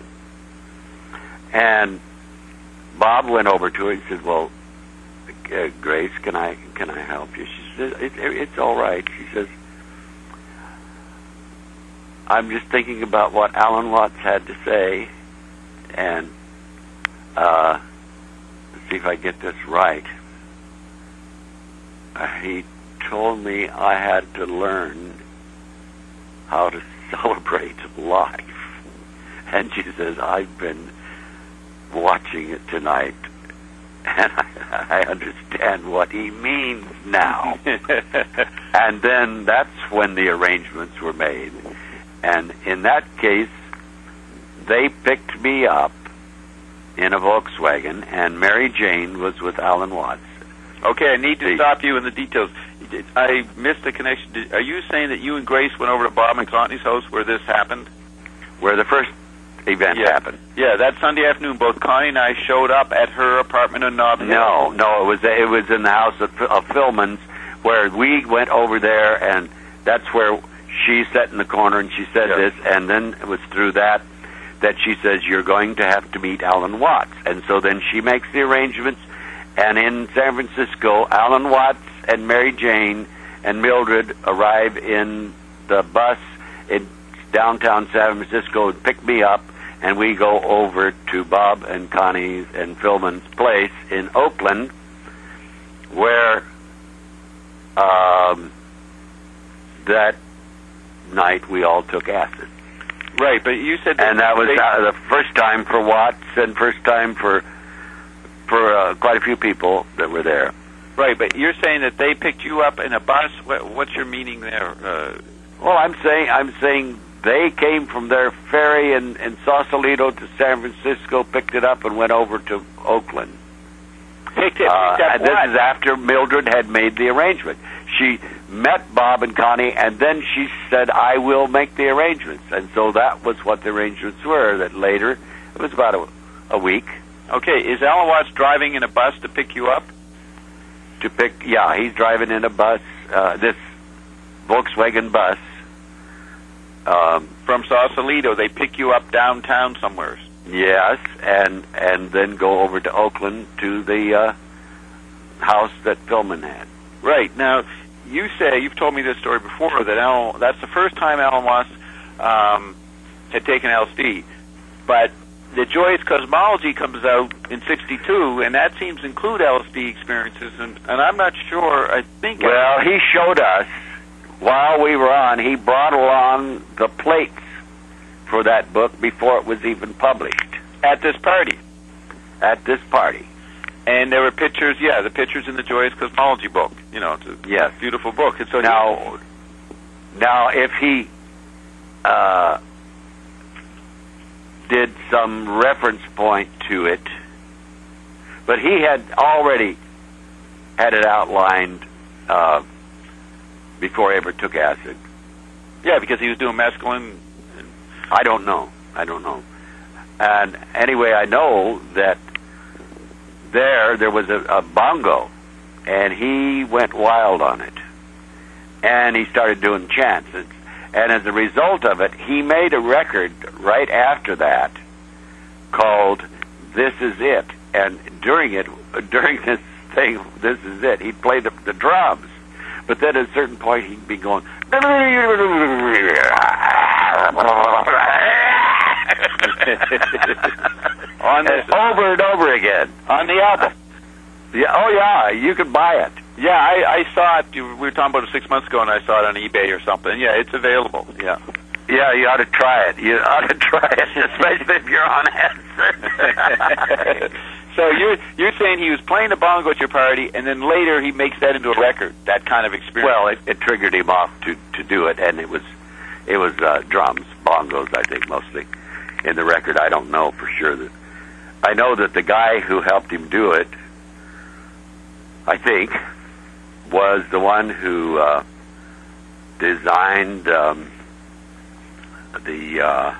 And Bob went over to her and said, well, uh, Grace, can I can I help you? She says, it, it, it's all right. She says, I'm just thinking about what Alan Watts had to say, and uh, let's see if I get this right. Uh, he told me I had to learn how to celebrate life. And she says, I've been watching it tonight, and I, I understand what he means now. And then that's when the arrangements were made. And in that case, they picked me up in a Volkswagen, and Mary Jane was with Alan Watts. Okay, I need to See. stop you in the details. I missed the connection. Did- Are you saying that you and Grace went over to Bob McCartney's house where this happened? Where the first event Yeah. happened. Yeah, that Sunday afternoon, both Connie and I showed up at her apartment in Nob Hill. No, no, it was it was in the house of, of Philman's, where we went over there, and that's where she sat in the corner and she said Yeah. this, and then it was through that that she says, you're going to have to meet Alan Watts. And so then she makes the arrangements, and in San Francisco, Alan Watts and Mary Jane and Mildred arrive in the bus in downtown San Francisco and pick me up, and we go over to Bob and Connie's and Philman's place in Oakland, where um, that night we all took acid. Right, but you said that... And that was they- uh, the first time for Watts and first time for for uh, quite a few people that were there. Right, but you're saying that they picked you up in a bus? What, what's your meaning there? Uh, Well, I'm saying I'm saying they came from their ferry in, in Sausalito to San Francisco, picked it up, and went over to Oakland. picked it, Uh, picked up and this what? is after Mildred had made the arrangement. She met Bob and Connie, and then she said, I will make the arrangements. And so that was what the arrangements were, that later, it was about a, a week, Okay, is Alan Watts driving in a bus to pick you up? to pick, yeah, he's driving in a bus, uh, this Volkswagen bus. Um, From Sausalito, they pick you up downtown somewhere. yes, and and then go over to Oakland to the uh, house that Philman had. Right. Now, you say, you've told me this story before, that Alan, that's the first time Alan Watts um, had taken L S D. But the Joyous Cosmology comes out in sixty-two, and that seems to include L S D experiences, and, and I'm not sure, I think... Well, he showed us, while we were on, he brought along the plates for that book before it was even published at this party. at this party. And there were pictures, yeah, the pictures in the Joyous Cosmology book. You know, it's a Yes. beautiful book. And so Now, now if he uh, did some reference point to it, but he had already had it outlined uh, before he ever took acid. he, yeah, because he was doing mescaline. I don't know. I don't know. And anyway, I know that there there was a, a bongo, and he went wild on it, and he started doing chants, and, and as a result of it, he made a record right after that called "This Is It," and during it, during this thing, "This Is It," he'd play the, the drums, but then at a certain point, he'd be going. On this, and over and over again. on the album. Yeah, oh yeah, you can buy it. Yeah, I, I saw it. You- We were talking about it six months ago, and I saw it on eBay or something. Yeah, it's available. Yeah. Yeah, you ought to try it. You ought to try it, especially if you're on acid. So you're you're saying he was playing the bongo at your party, and then later he makes that into a record. That kind of experience. Well, it, it triggered him off to, to do it, and it was it was uh, drums, bongos, I think mostly in the record. I don't know for sure that. I know that the guy who helped him do it, I think, was the one who uh, designed um, the uh,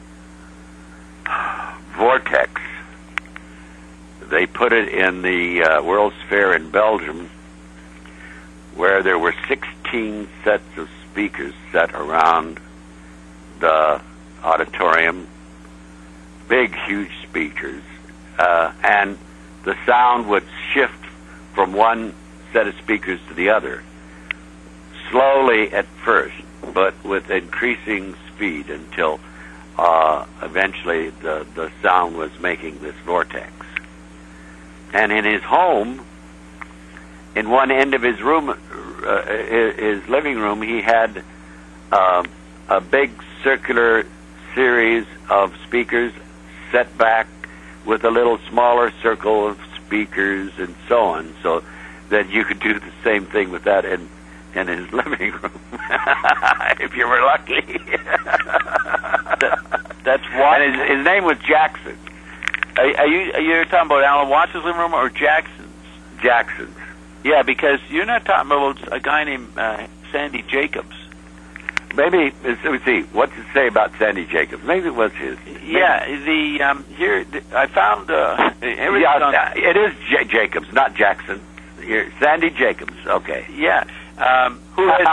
Vortex. They put it in the uh, World's Fair in Belgium, where there were sixteen sets of speakers set around the auditorium, big, huge speakers, uh, and the sound would shift from one set of speakers to the other, slowly at first, but with increasing speed until uh, eventually the, the sound was making this vortex. And in his home, in one end of his room, uh, his living room, he had uh, a big circular series of speakers set back with a little smaller circle of speakers and so on, so that you could do the same thing with that in, in his living room, if you were lucky. That, that's Watts? And his, his name was Jackson. Are, are you are you talking about Alan Watts' living room or Jackson's? Jackson's. Yeah, because you're not talking about a guy named uh, Sandy Jacobs. Maybe, let me see, what's it say about Sandy Jacobs? Maybe it was his. Maybe. Yeah, the um, here the, I found uh, yeah, on, it is J- Jacobs, not Jackson. Here, Sandy Jacobs. Okay. Yeah. Um, who has,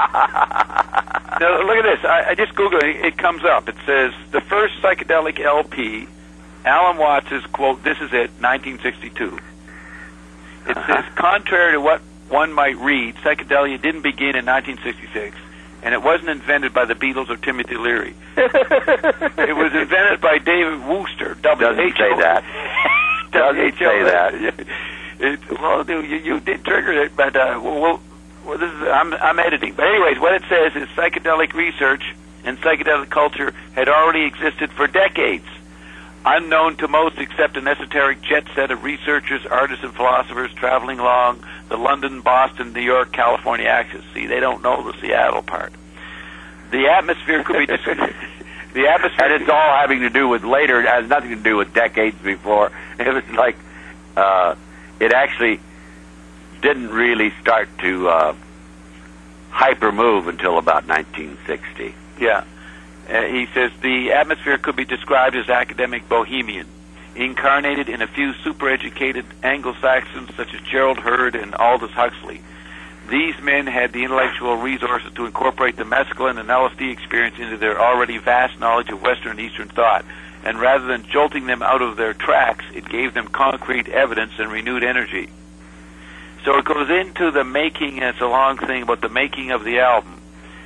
now, look at this. I, I just Googled it. It comes up. It says the first psychedelic L P, Alan Watts' quote. This is it, nineteen sixty-two. It uh-huh. says, contrary to what one might read, psychedelia didn't begin in nineteen sixty-six. And it wasn't invented by the Beatles or Timothy Leary. It was invented by David Wooster. Doesn't say that. Doesn't say that. It, well, you, you did trigger it, but uh, well, well, this is I'm, I'm editing. But anyways, what it says is psychedelic research and psychedelic culture had already existed for decades, unknown to most except an esoteric jet set of researchers, artists, and philosophers traveling along the London, Boston, New York, California axis. See, they don't know the Seattle part. The atmosphere could be described. The atmosphere, and it's all having to do with later. It has nothing to do with decades before. It was like uh, it actually didn't really start to uh, hyper move until about nineteen sixty. Yeah. Uh, he says the atmosphere could be described as academic bohemian, incarnated in a few super-educated Anglo-Saxons such as Gerald Heard and Aldous Huxley. These men had the intellectual resources to incorporate the mescaline and L S D experience into their already vast knowledge of Western and Eastern thought, and rather than jolting them out of their tracks, it gave them concrete evidence and renewed energy. So it goes into the making, and it's a long thing about the making of the album.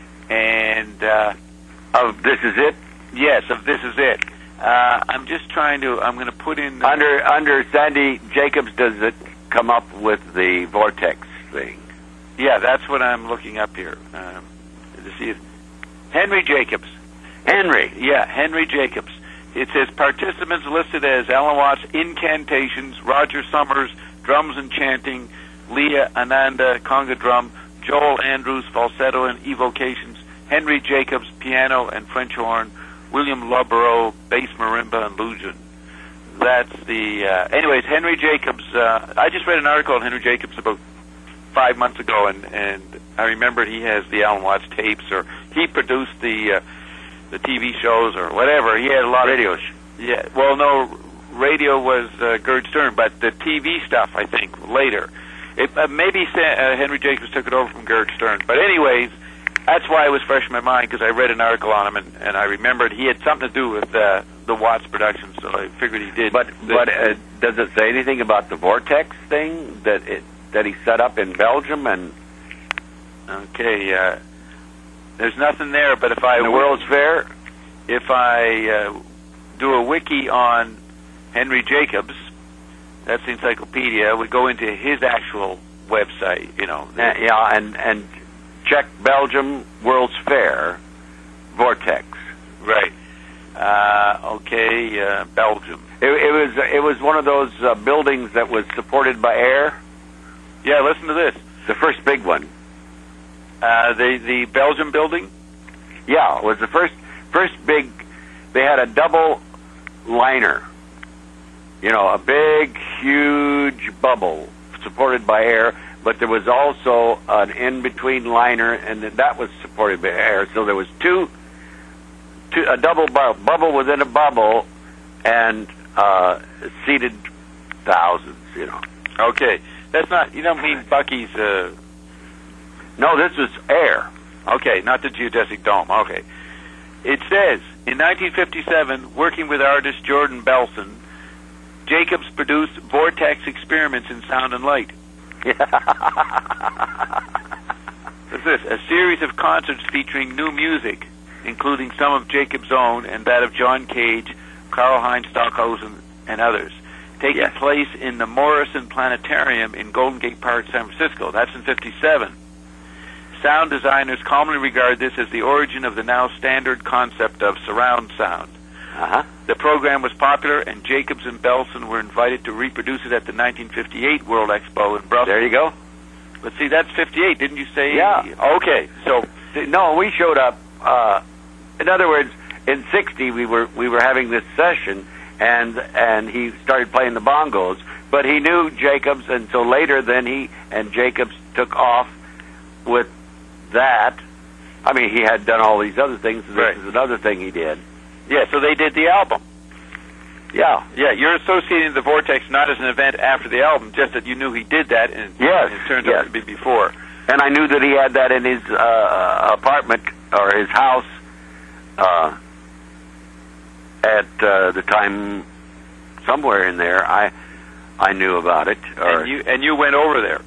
And... Uh, Of This Is It? Yes, of This Is It. Uh, I'm just trying to, I'm going to put in... Uh, under under Sandy Jacobs, does it come up with the Vortex thing? Yeah, that's what I'm looking up here. Um, to see it. Henry Jacobs. Henry? Yeah, Henry Jacobs. It says participants listed as Alan Watts, incantations, Roger Summers, drums and chanting, Leah Ananda, conga drum, Joel Andrews, falsetto and evocations, Henry Jacobs, piano and French horn, William Lobreau, bass marimba and lugin. That's the... Uh, anyways, Henry Jacobs... Uh, I just read an article on Henry Jacobs about five months ago, and, and I remembered he has the Alan Watts tapes, or he produced the uh, the T V shows, or whatever. He had a lot radio of... Yeah, well, no, radio was uh, Gerd Stern, but the T V stuff, I think, later. It, uh, maybe Sa- uh, Henry Jacobs took it over from Gerd Stern. But anyways... That's why it was fresh in my mind, because I read an article on him, and, and I remembered he had something to do with uh, the Watts production, so I figured he did. But but uh, does it say anything about the Vortex thing that it that he set up in Belgium? And okay, uh, there's nothing there. But if I in the World's Fair, if I uh, do a wiki on Henry Jacobs, that's the encyclopedia. We go into his actual website, you know. Uh, yeah, and and. Check Belgium World's Fair, Vortex. Right. Uh, okay, uh, Belgium. It, it was it was one of those uh, buildings that was supported by air. Yeah, listen to this. The first big one. Uh, the the Belgium building. Yeah, it was the first first big. They had a double liner. You know, a big, huge bubble supported by air. But there was also an in-between liner, and that was supported by air. So there was two, two a double bu- bubble within a bubble, and uh, seated thousands. You know. Okay, that's not. You don't mean Bucky's. Uh... No, this was air. Okay, not the geodesic dome. Okay, it says in nineteen fifty-seven, working with artist Jordan Belson, Jacobs produced Vortex experiments in sound and light. What's this? A series of concerts featuring new music, including some of Jacobs' own and that of John Cage, Karl-Heinz Stockhausen, and others, taking yes. place in the Morrison Planetarium in Golden Gate Park, San Francisco. That's in fifty-seven. Sound designers commonly regard this as the origin of the now standard concept of surround sound. Uh-huh. The program was popular, and Jacobs and Belson were invited to reproduce it at the nineteen fifty-eight World Expo in Brussels. There you go. But see, that's fifty-eight, didn't you say? Yeah. Okay, so... No, we showed up. Uh, in other words, in sixty we were we were having this session, and and he started playing the bongos, but he knew Jacobs, and so later then he and Jacobs took off with that. I mean, he had done all these other things, and this Right. is another thing he did. Yeah, so they did the album. Yeah. Yeah, you're associating the Vortex not as an event after the album, just that you knew he did that, and Yes, it turned yes. out to be before. And I knew that he had that in his uh, apartment or his house uh, at uh, the time, somewhere in there. I I knew about it. Or And you and you went over there.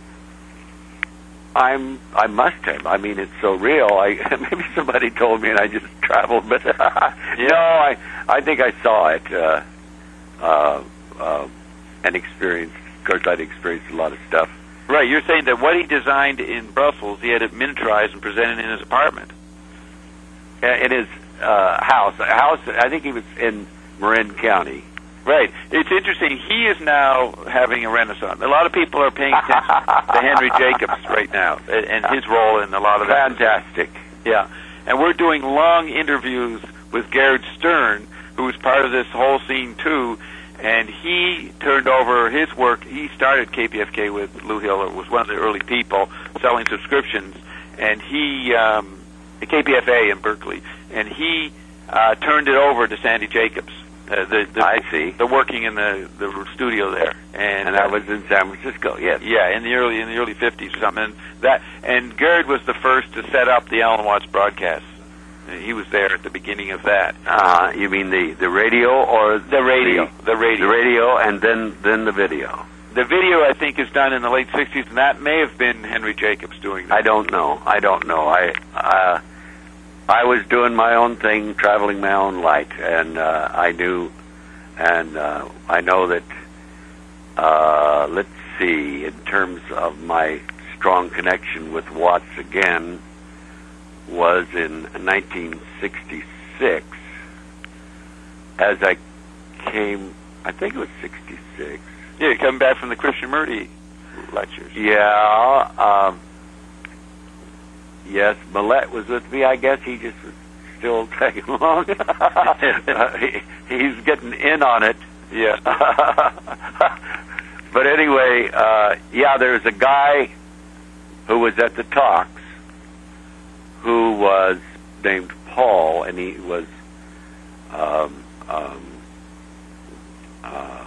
I'm I must have. I mean, it's so real. I maybe somebody told me and I just traveled, but no, I I think I saw it uh, uh, uh, and experienced. Of course, I'd experienced a lot of stuff. Right, you're saying that what he designed in Brussels, he had it miniaturized and presented in his apartment. In his uh, house, house. I think he was in Marin County. Right. It's interesting. He is now having a renaissance. A lot of people are paying attention to Henry Jacobs right now and and his role in a lot of that. Fantastic. Yeah. And we're doing long interviews with Garrett Stern, who was part of this whole scene too. And he turned over his work. He started K P F K with Lou Hill, or was one of the early people selling subscriptions. And he, um, K P F A in Berkeley, and he uh, turned it over to Sandy Jacobs. Uh, the, the, I see. The working in the, the studio there, and, And that uh, was in San Francisco. Yes. yeah, in the early in the early fifties or something. And that and Garrett was the first to set up the Alan Watts broadcast. He was there at the beginning of that. Uh, you mean the, the radio or The radio, the, the radio, radio, and then then the video? The video, I think, is done in the late sixties, and that may have been Henry Jacobs doing that. I don't know. I don't know. I uh, I was doing my own thing, traveling my own light, and uh, I knew, and uh, I know that. Uh, let's see. In terms of my strong connection with Watts again, was in nineteen sixty-six. As I came, I think it was sixty-six. Yeah, coming back from the Krishnamurti lectures. Yeah. Um, yes, Millette was with me. I guess he just was still tagging along. uh, he, he's getting in on it. Yeah. But anyway, uh, yeah, there's a guy who was at the talks who was named Paul, and he was um, um, uh,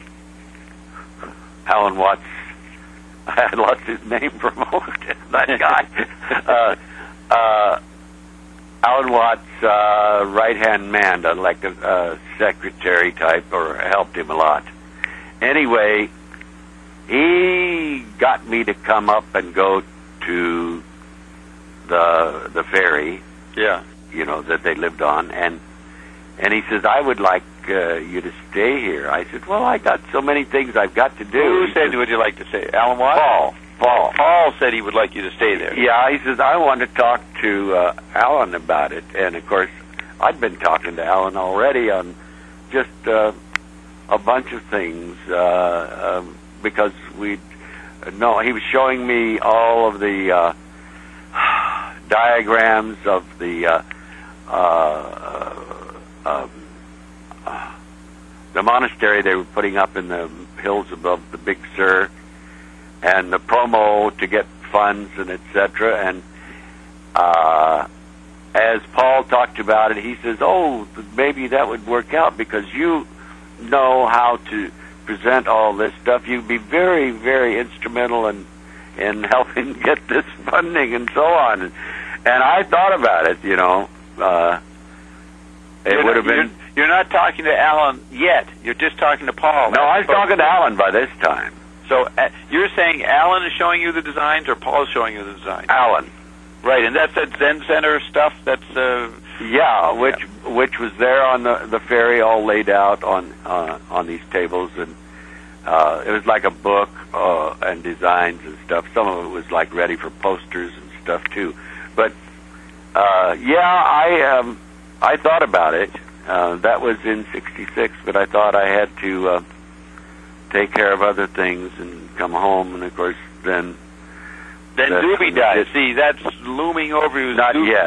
Alan Watts. I had lost his name for a moment. That guy, uh, uh, Alan Watts' uh, right-hand man, uh, like a uh, secretary type, or helped him a lot. Anyway, he got me to come up and go to the the ferry, Yeah. you know, that they lived on, and and he says, I would like uh, you to stay here. I said, well, I got so many things I've got to do. Who He said, says, would you like to say? Alan Watts? Paul. Paul. Paul said he would like you to stay there. Yeah, he says, I want to talk to uh, Alan about it. And, of course, I'd been talking to Alan already on just uh, a bunch of things uh, um, because we no, he was showing me all of the uh, diagrams of the uh, uh, um, uh, the monastery they were putting up in the hills above the Big Sur, and the promo to get funds and et cetera. And uh, as Paul talked about it, he says, "Oh, maybe that would work out because you know how to present all this stuff. You'd be very, very instrumental in in helping get this funding and so on." And, and I thought about it, you know. Uh, it You're would not- have been. You're, you're not talking to Alan yet. You're just talking to Paul. No, I was talking to Alan by this time. So uh, you're saying Alan is showing you the designs, or Paul is showing you the designs? Alan. Right, and that's that Zen Center stuff. That's uh, Yeah, which which was there on the the ferry, all laid out on uh, on these tables, and uh, it was like a book uh, and designs and stuff. Some of it was like ready for posters and stuff too. But uh, yeah, I um, I thought about it. Uh, that was in sixty-six, but I thought I had to uh, take care of other things and come home, and of course then. then That's Doobie when died. it- See, that's looming over you. Not Doobie- yet.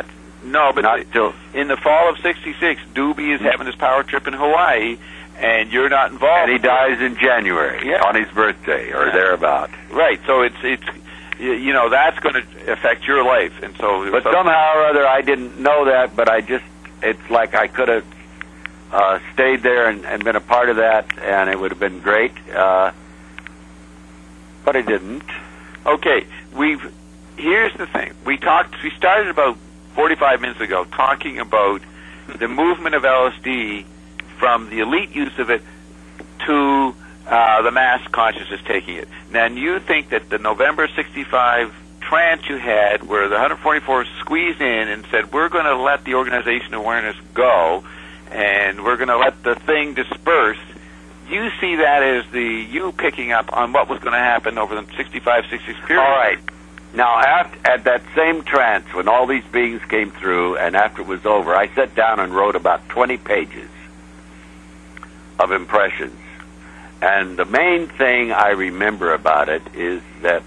No, but not the, till in the fall of sixty-six, Doobie is having his power trip in Hawaii, and you're not involved. and he dies in January Yeah. on his birthday or Yeah. thereabout. Right, so it's it's y- you know that's going to affect your life, and so. But so, somehow or other, I didn't know that. But I just, it's like I could have uh, stayed there and, and been a part of that, and it would have been great. Uh, but I didn't. Okay, we've. Here's the thing. We talked. We started about forty-five minutes ago talking about the movement of L S D from the elite use of it to uh, the mass consciousness taking it. Now, you think that the November sixty-five trance you had, where the one hundred forty-four squeezed in and said, we're going to let the organization awareness go, and we're going to let the thing disperse, you see that as the you picking up on what was going to happen over the sixty-five sixty-six period. All right. Now, after, at that same trance, when all these beings came through, and after it was over, I sat down and wrote about twenty pages of impressions. And the main thing I remember about it is that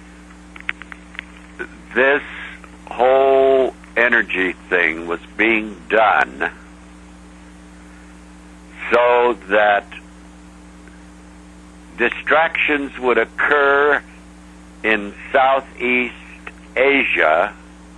this whole energy thing was being done so that distractions would occur in Southeast Asia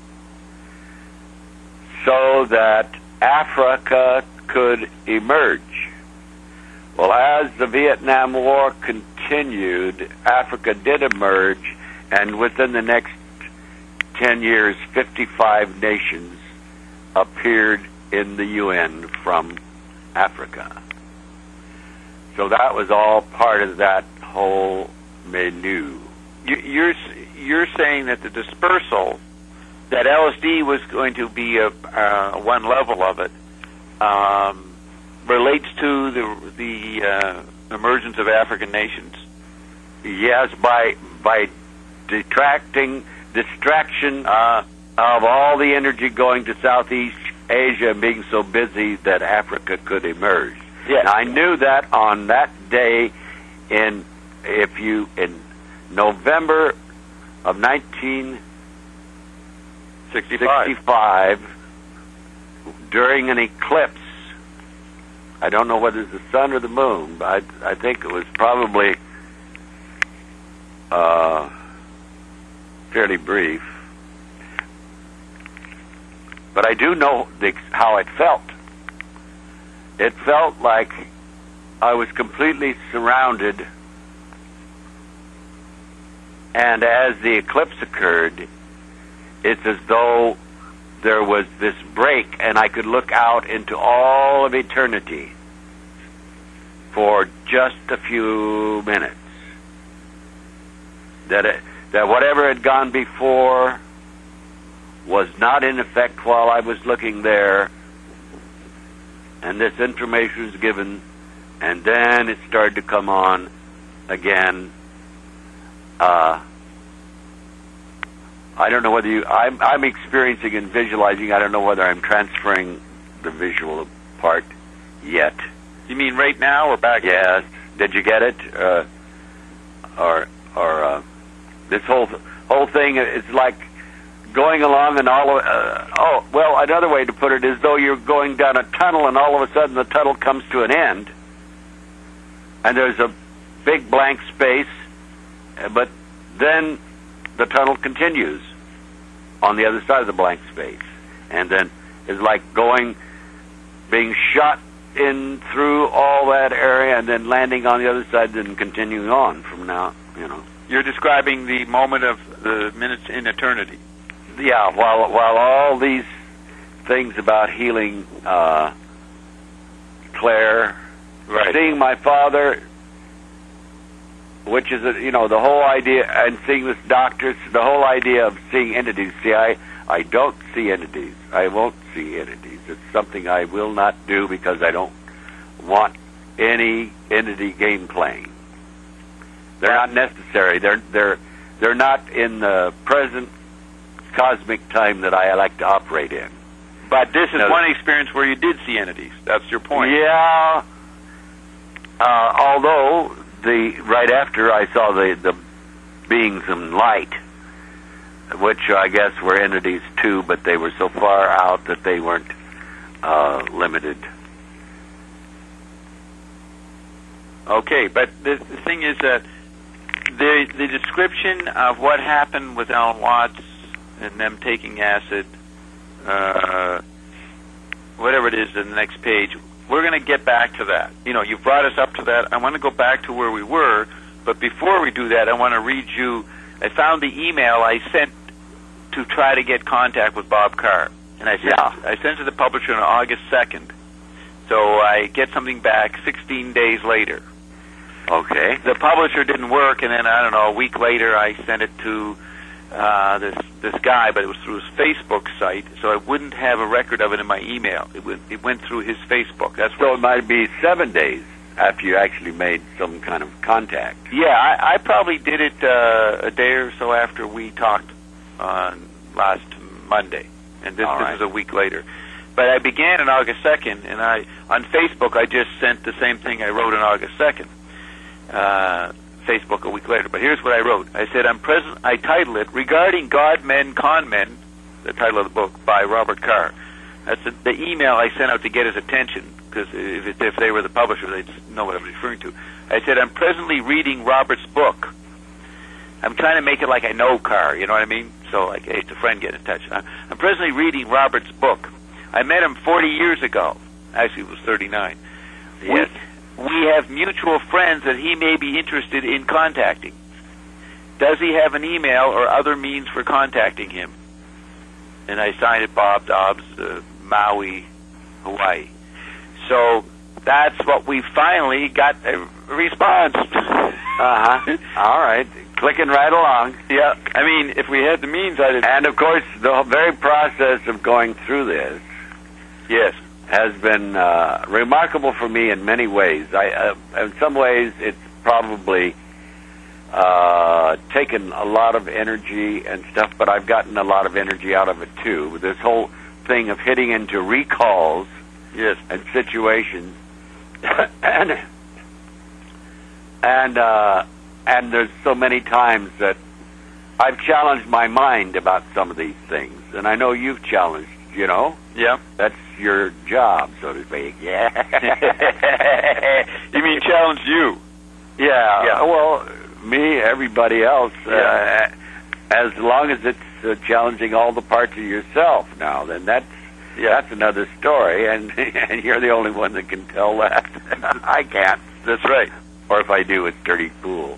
so that Africa could emerge. Well, as the Vietnam War continued, Africa did emerge, and within the next ten years, fifty-five nations appeared in the U N from Africa. So that was all part of that whole menu. You, you're you're saying that the dispersal, that L S D was going to be a uh, one level of it, um, relates to the the uh, emergence of African nations. Yes, by by detracting distraction uh, of all the energy going to Southeast Asia and being so busy that Africa could emerge. Yes. Now, I knew that on that day in if you in November of nineteen sixty-five during an eclipse. I don't know whether it's the sun or the moon, but I, I think it was probably uh, fairly brief. But I do know the, how it felt. It felt like I was completely surrounded, and as the eclipse occurred, it's as though there was this break, and I could look out into all of eternity for just a few minutes. That it, that whatever had gone before was not in effect while I was looking there, and this information was given, and then it started to come on again. Uh, I don't know whether you... I'm, I'm experiencing and visualizing. I don't know whether I'm transferring the visual part yet. You mean right now or back? Yes. Did you get it? Uh, or or uh, this whole whole thing is like going along and all of... Uh, oh, well, another way to put it is though you're going down a tunnel and all of a sudden the tunnel comes to an end and there's a big blank space, but then the tunnel continues on the other side of the blank space, and then it's like going, being shot in through all that area, and then landing on the other side, and continuing on from now. You know, you're describing the moment of the minutes in eternity. Yeah, while while all these things about healing, uh, Claire, right. seeing my father. Which is, a, you know, the whole idea, and seeing this doctor, the whole idea of seeing entities. See, I, I don't see entities. I won't see entities. It's something I will not do because I don't want any entity game playing. They're not necessary. They're they're they're not in the present cosmic time that I like to operate in. But this is No. one experience where you did see entities. That's your point. Yeah. Uh, although the right after I saw the the beings in light, which I guess were entities too, but they were so far out that they weren't uh, limited. Okay, but the, the thing is that the the description of what happened with Alan Watts and them taking acid, uh, whatever it is in the next page, we're going to get back to that. You know, you brought us up to that. I want to go back to where we were, but before we do that, I want to read you. I found the email I sent to try to get contact with Bob Carr, and I sent Yeah. I sent it to the publisher on August second. So I get something back sixteen days later. Okay. The publisher didn't work, and then, I don't know, a week later I sent it to uh, this this guy, but it was through his Facebook site, so I wouldn't have a record of it in my email. It went, it went through his Facebook. That's So what it might be seven days after you actually made some kind of contact. Yeah, I, I probably did it uh, a day or so after we talked on last Monday, and this, All this right. was a week later. But I began on August second, and I on Facebook I just sent the same thing I wrote on August second. Uh, Facebook a week later. But here's what I wrote. I said, I'm present. I titled it, Regarding God Men, Con Men, the title of the book, by Robert Carr. That's the, the email I sent out to get his attention, because if, it, if they were the publisher, they'd know what I was referring to. I said, I'm presently reading Robert's book. I'm trying to make it like I know Carr, you know what I mean? So, like, hey, it's a friend, get in touch. I'm presently reading Robert's book. I met him forty years ago. Actually, it was thirty-nine. Yes. We, we have mutual friends that he may be interested in contacting. Does he have an email or other means for contacting him? And I signed it Bob Dobbs, uh, Maui, Hawaii. So that's what we finally got a response. Uh-huh. All right. Clicking right along. Yeah. I mean, if we had the means, I'd... And, of course, the very process of going through this Yes. has been uh, remarkable for me in many ways. I, uh, in some ways, it's probably uh, taken a lot of energy and stuff, but I've gotten a lot of energy out of it, too. This whole thing of hitting into recalls Yes. and situations. and and uh, and there's so many times that I've challenged my mind about some of these things, and I know you've challenged, you know? Yeah. That's your job, so to speak. Yeah. You mean challenge you? Yeah. Yeah. Well, me, everybody else, Yeah. uh, as long as it's uh, challenging all the parts of yourself now, then that's Yeah. that's another story, and and you're the only one that can tell that. I can't. That's right. Or if I do, it's dirty fool.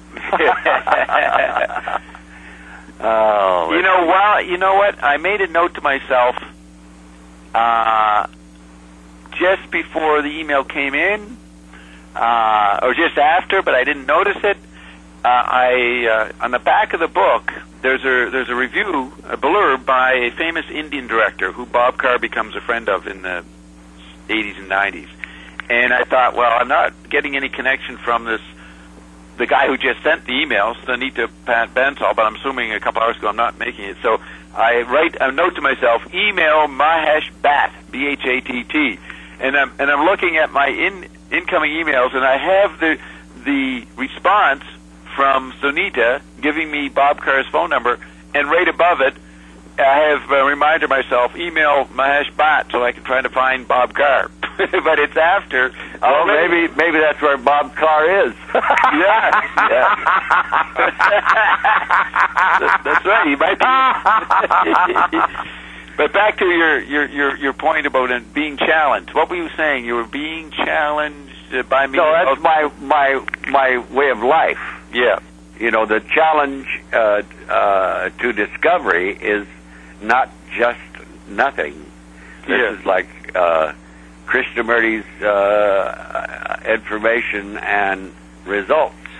Oh, You know, well, you know what? I made a note to myself uh, just before the email came in, uh, or just after, but I didn't notice it. Uh, I uh, on the back of the book, there's a there's a review, a blurb by a famous Indian director who Bob Carr becomes a friend of in the eighties and nineties. And I thought, well, I'm not getting any connection from this. The guy who just sent the emails, Sunita Bansal, but I'm assuming a couple hours ago I'm not making it. So I write a note to myself, email Mahesh Bhatt, B H A T T. And I'm, and I'm looking at my in, incoming emails, and I have the the response from Sunita giving me Bob Carr's phone number, and right above it, I have a reminder myself, email Mahesh Bhatt, so I can try to find Bob Carr. But it's after. Well, maybe maybe that's where Bob Carr is. Yeah, yeah. That- that's right. He might be. But back to your, your, your, your point about it being challenged. What were you saying? You were being challenged uh, by me. No, that's my my my way of life. Yeah. You know, the challenge uh, uh, to discovery is not just nothing. This Yeah. is like uh, Krishnamurti's uh, information and results.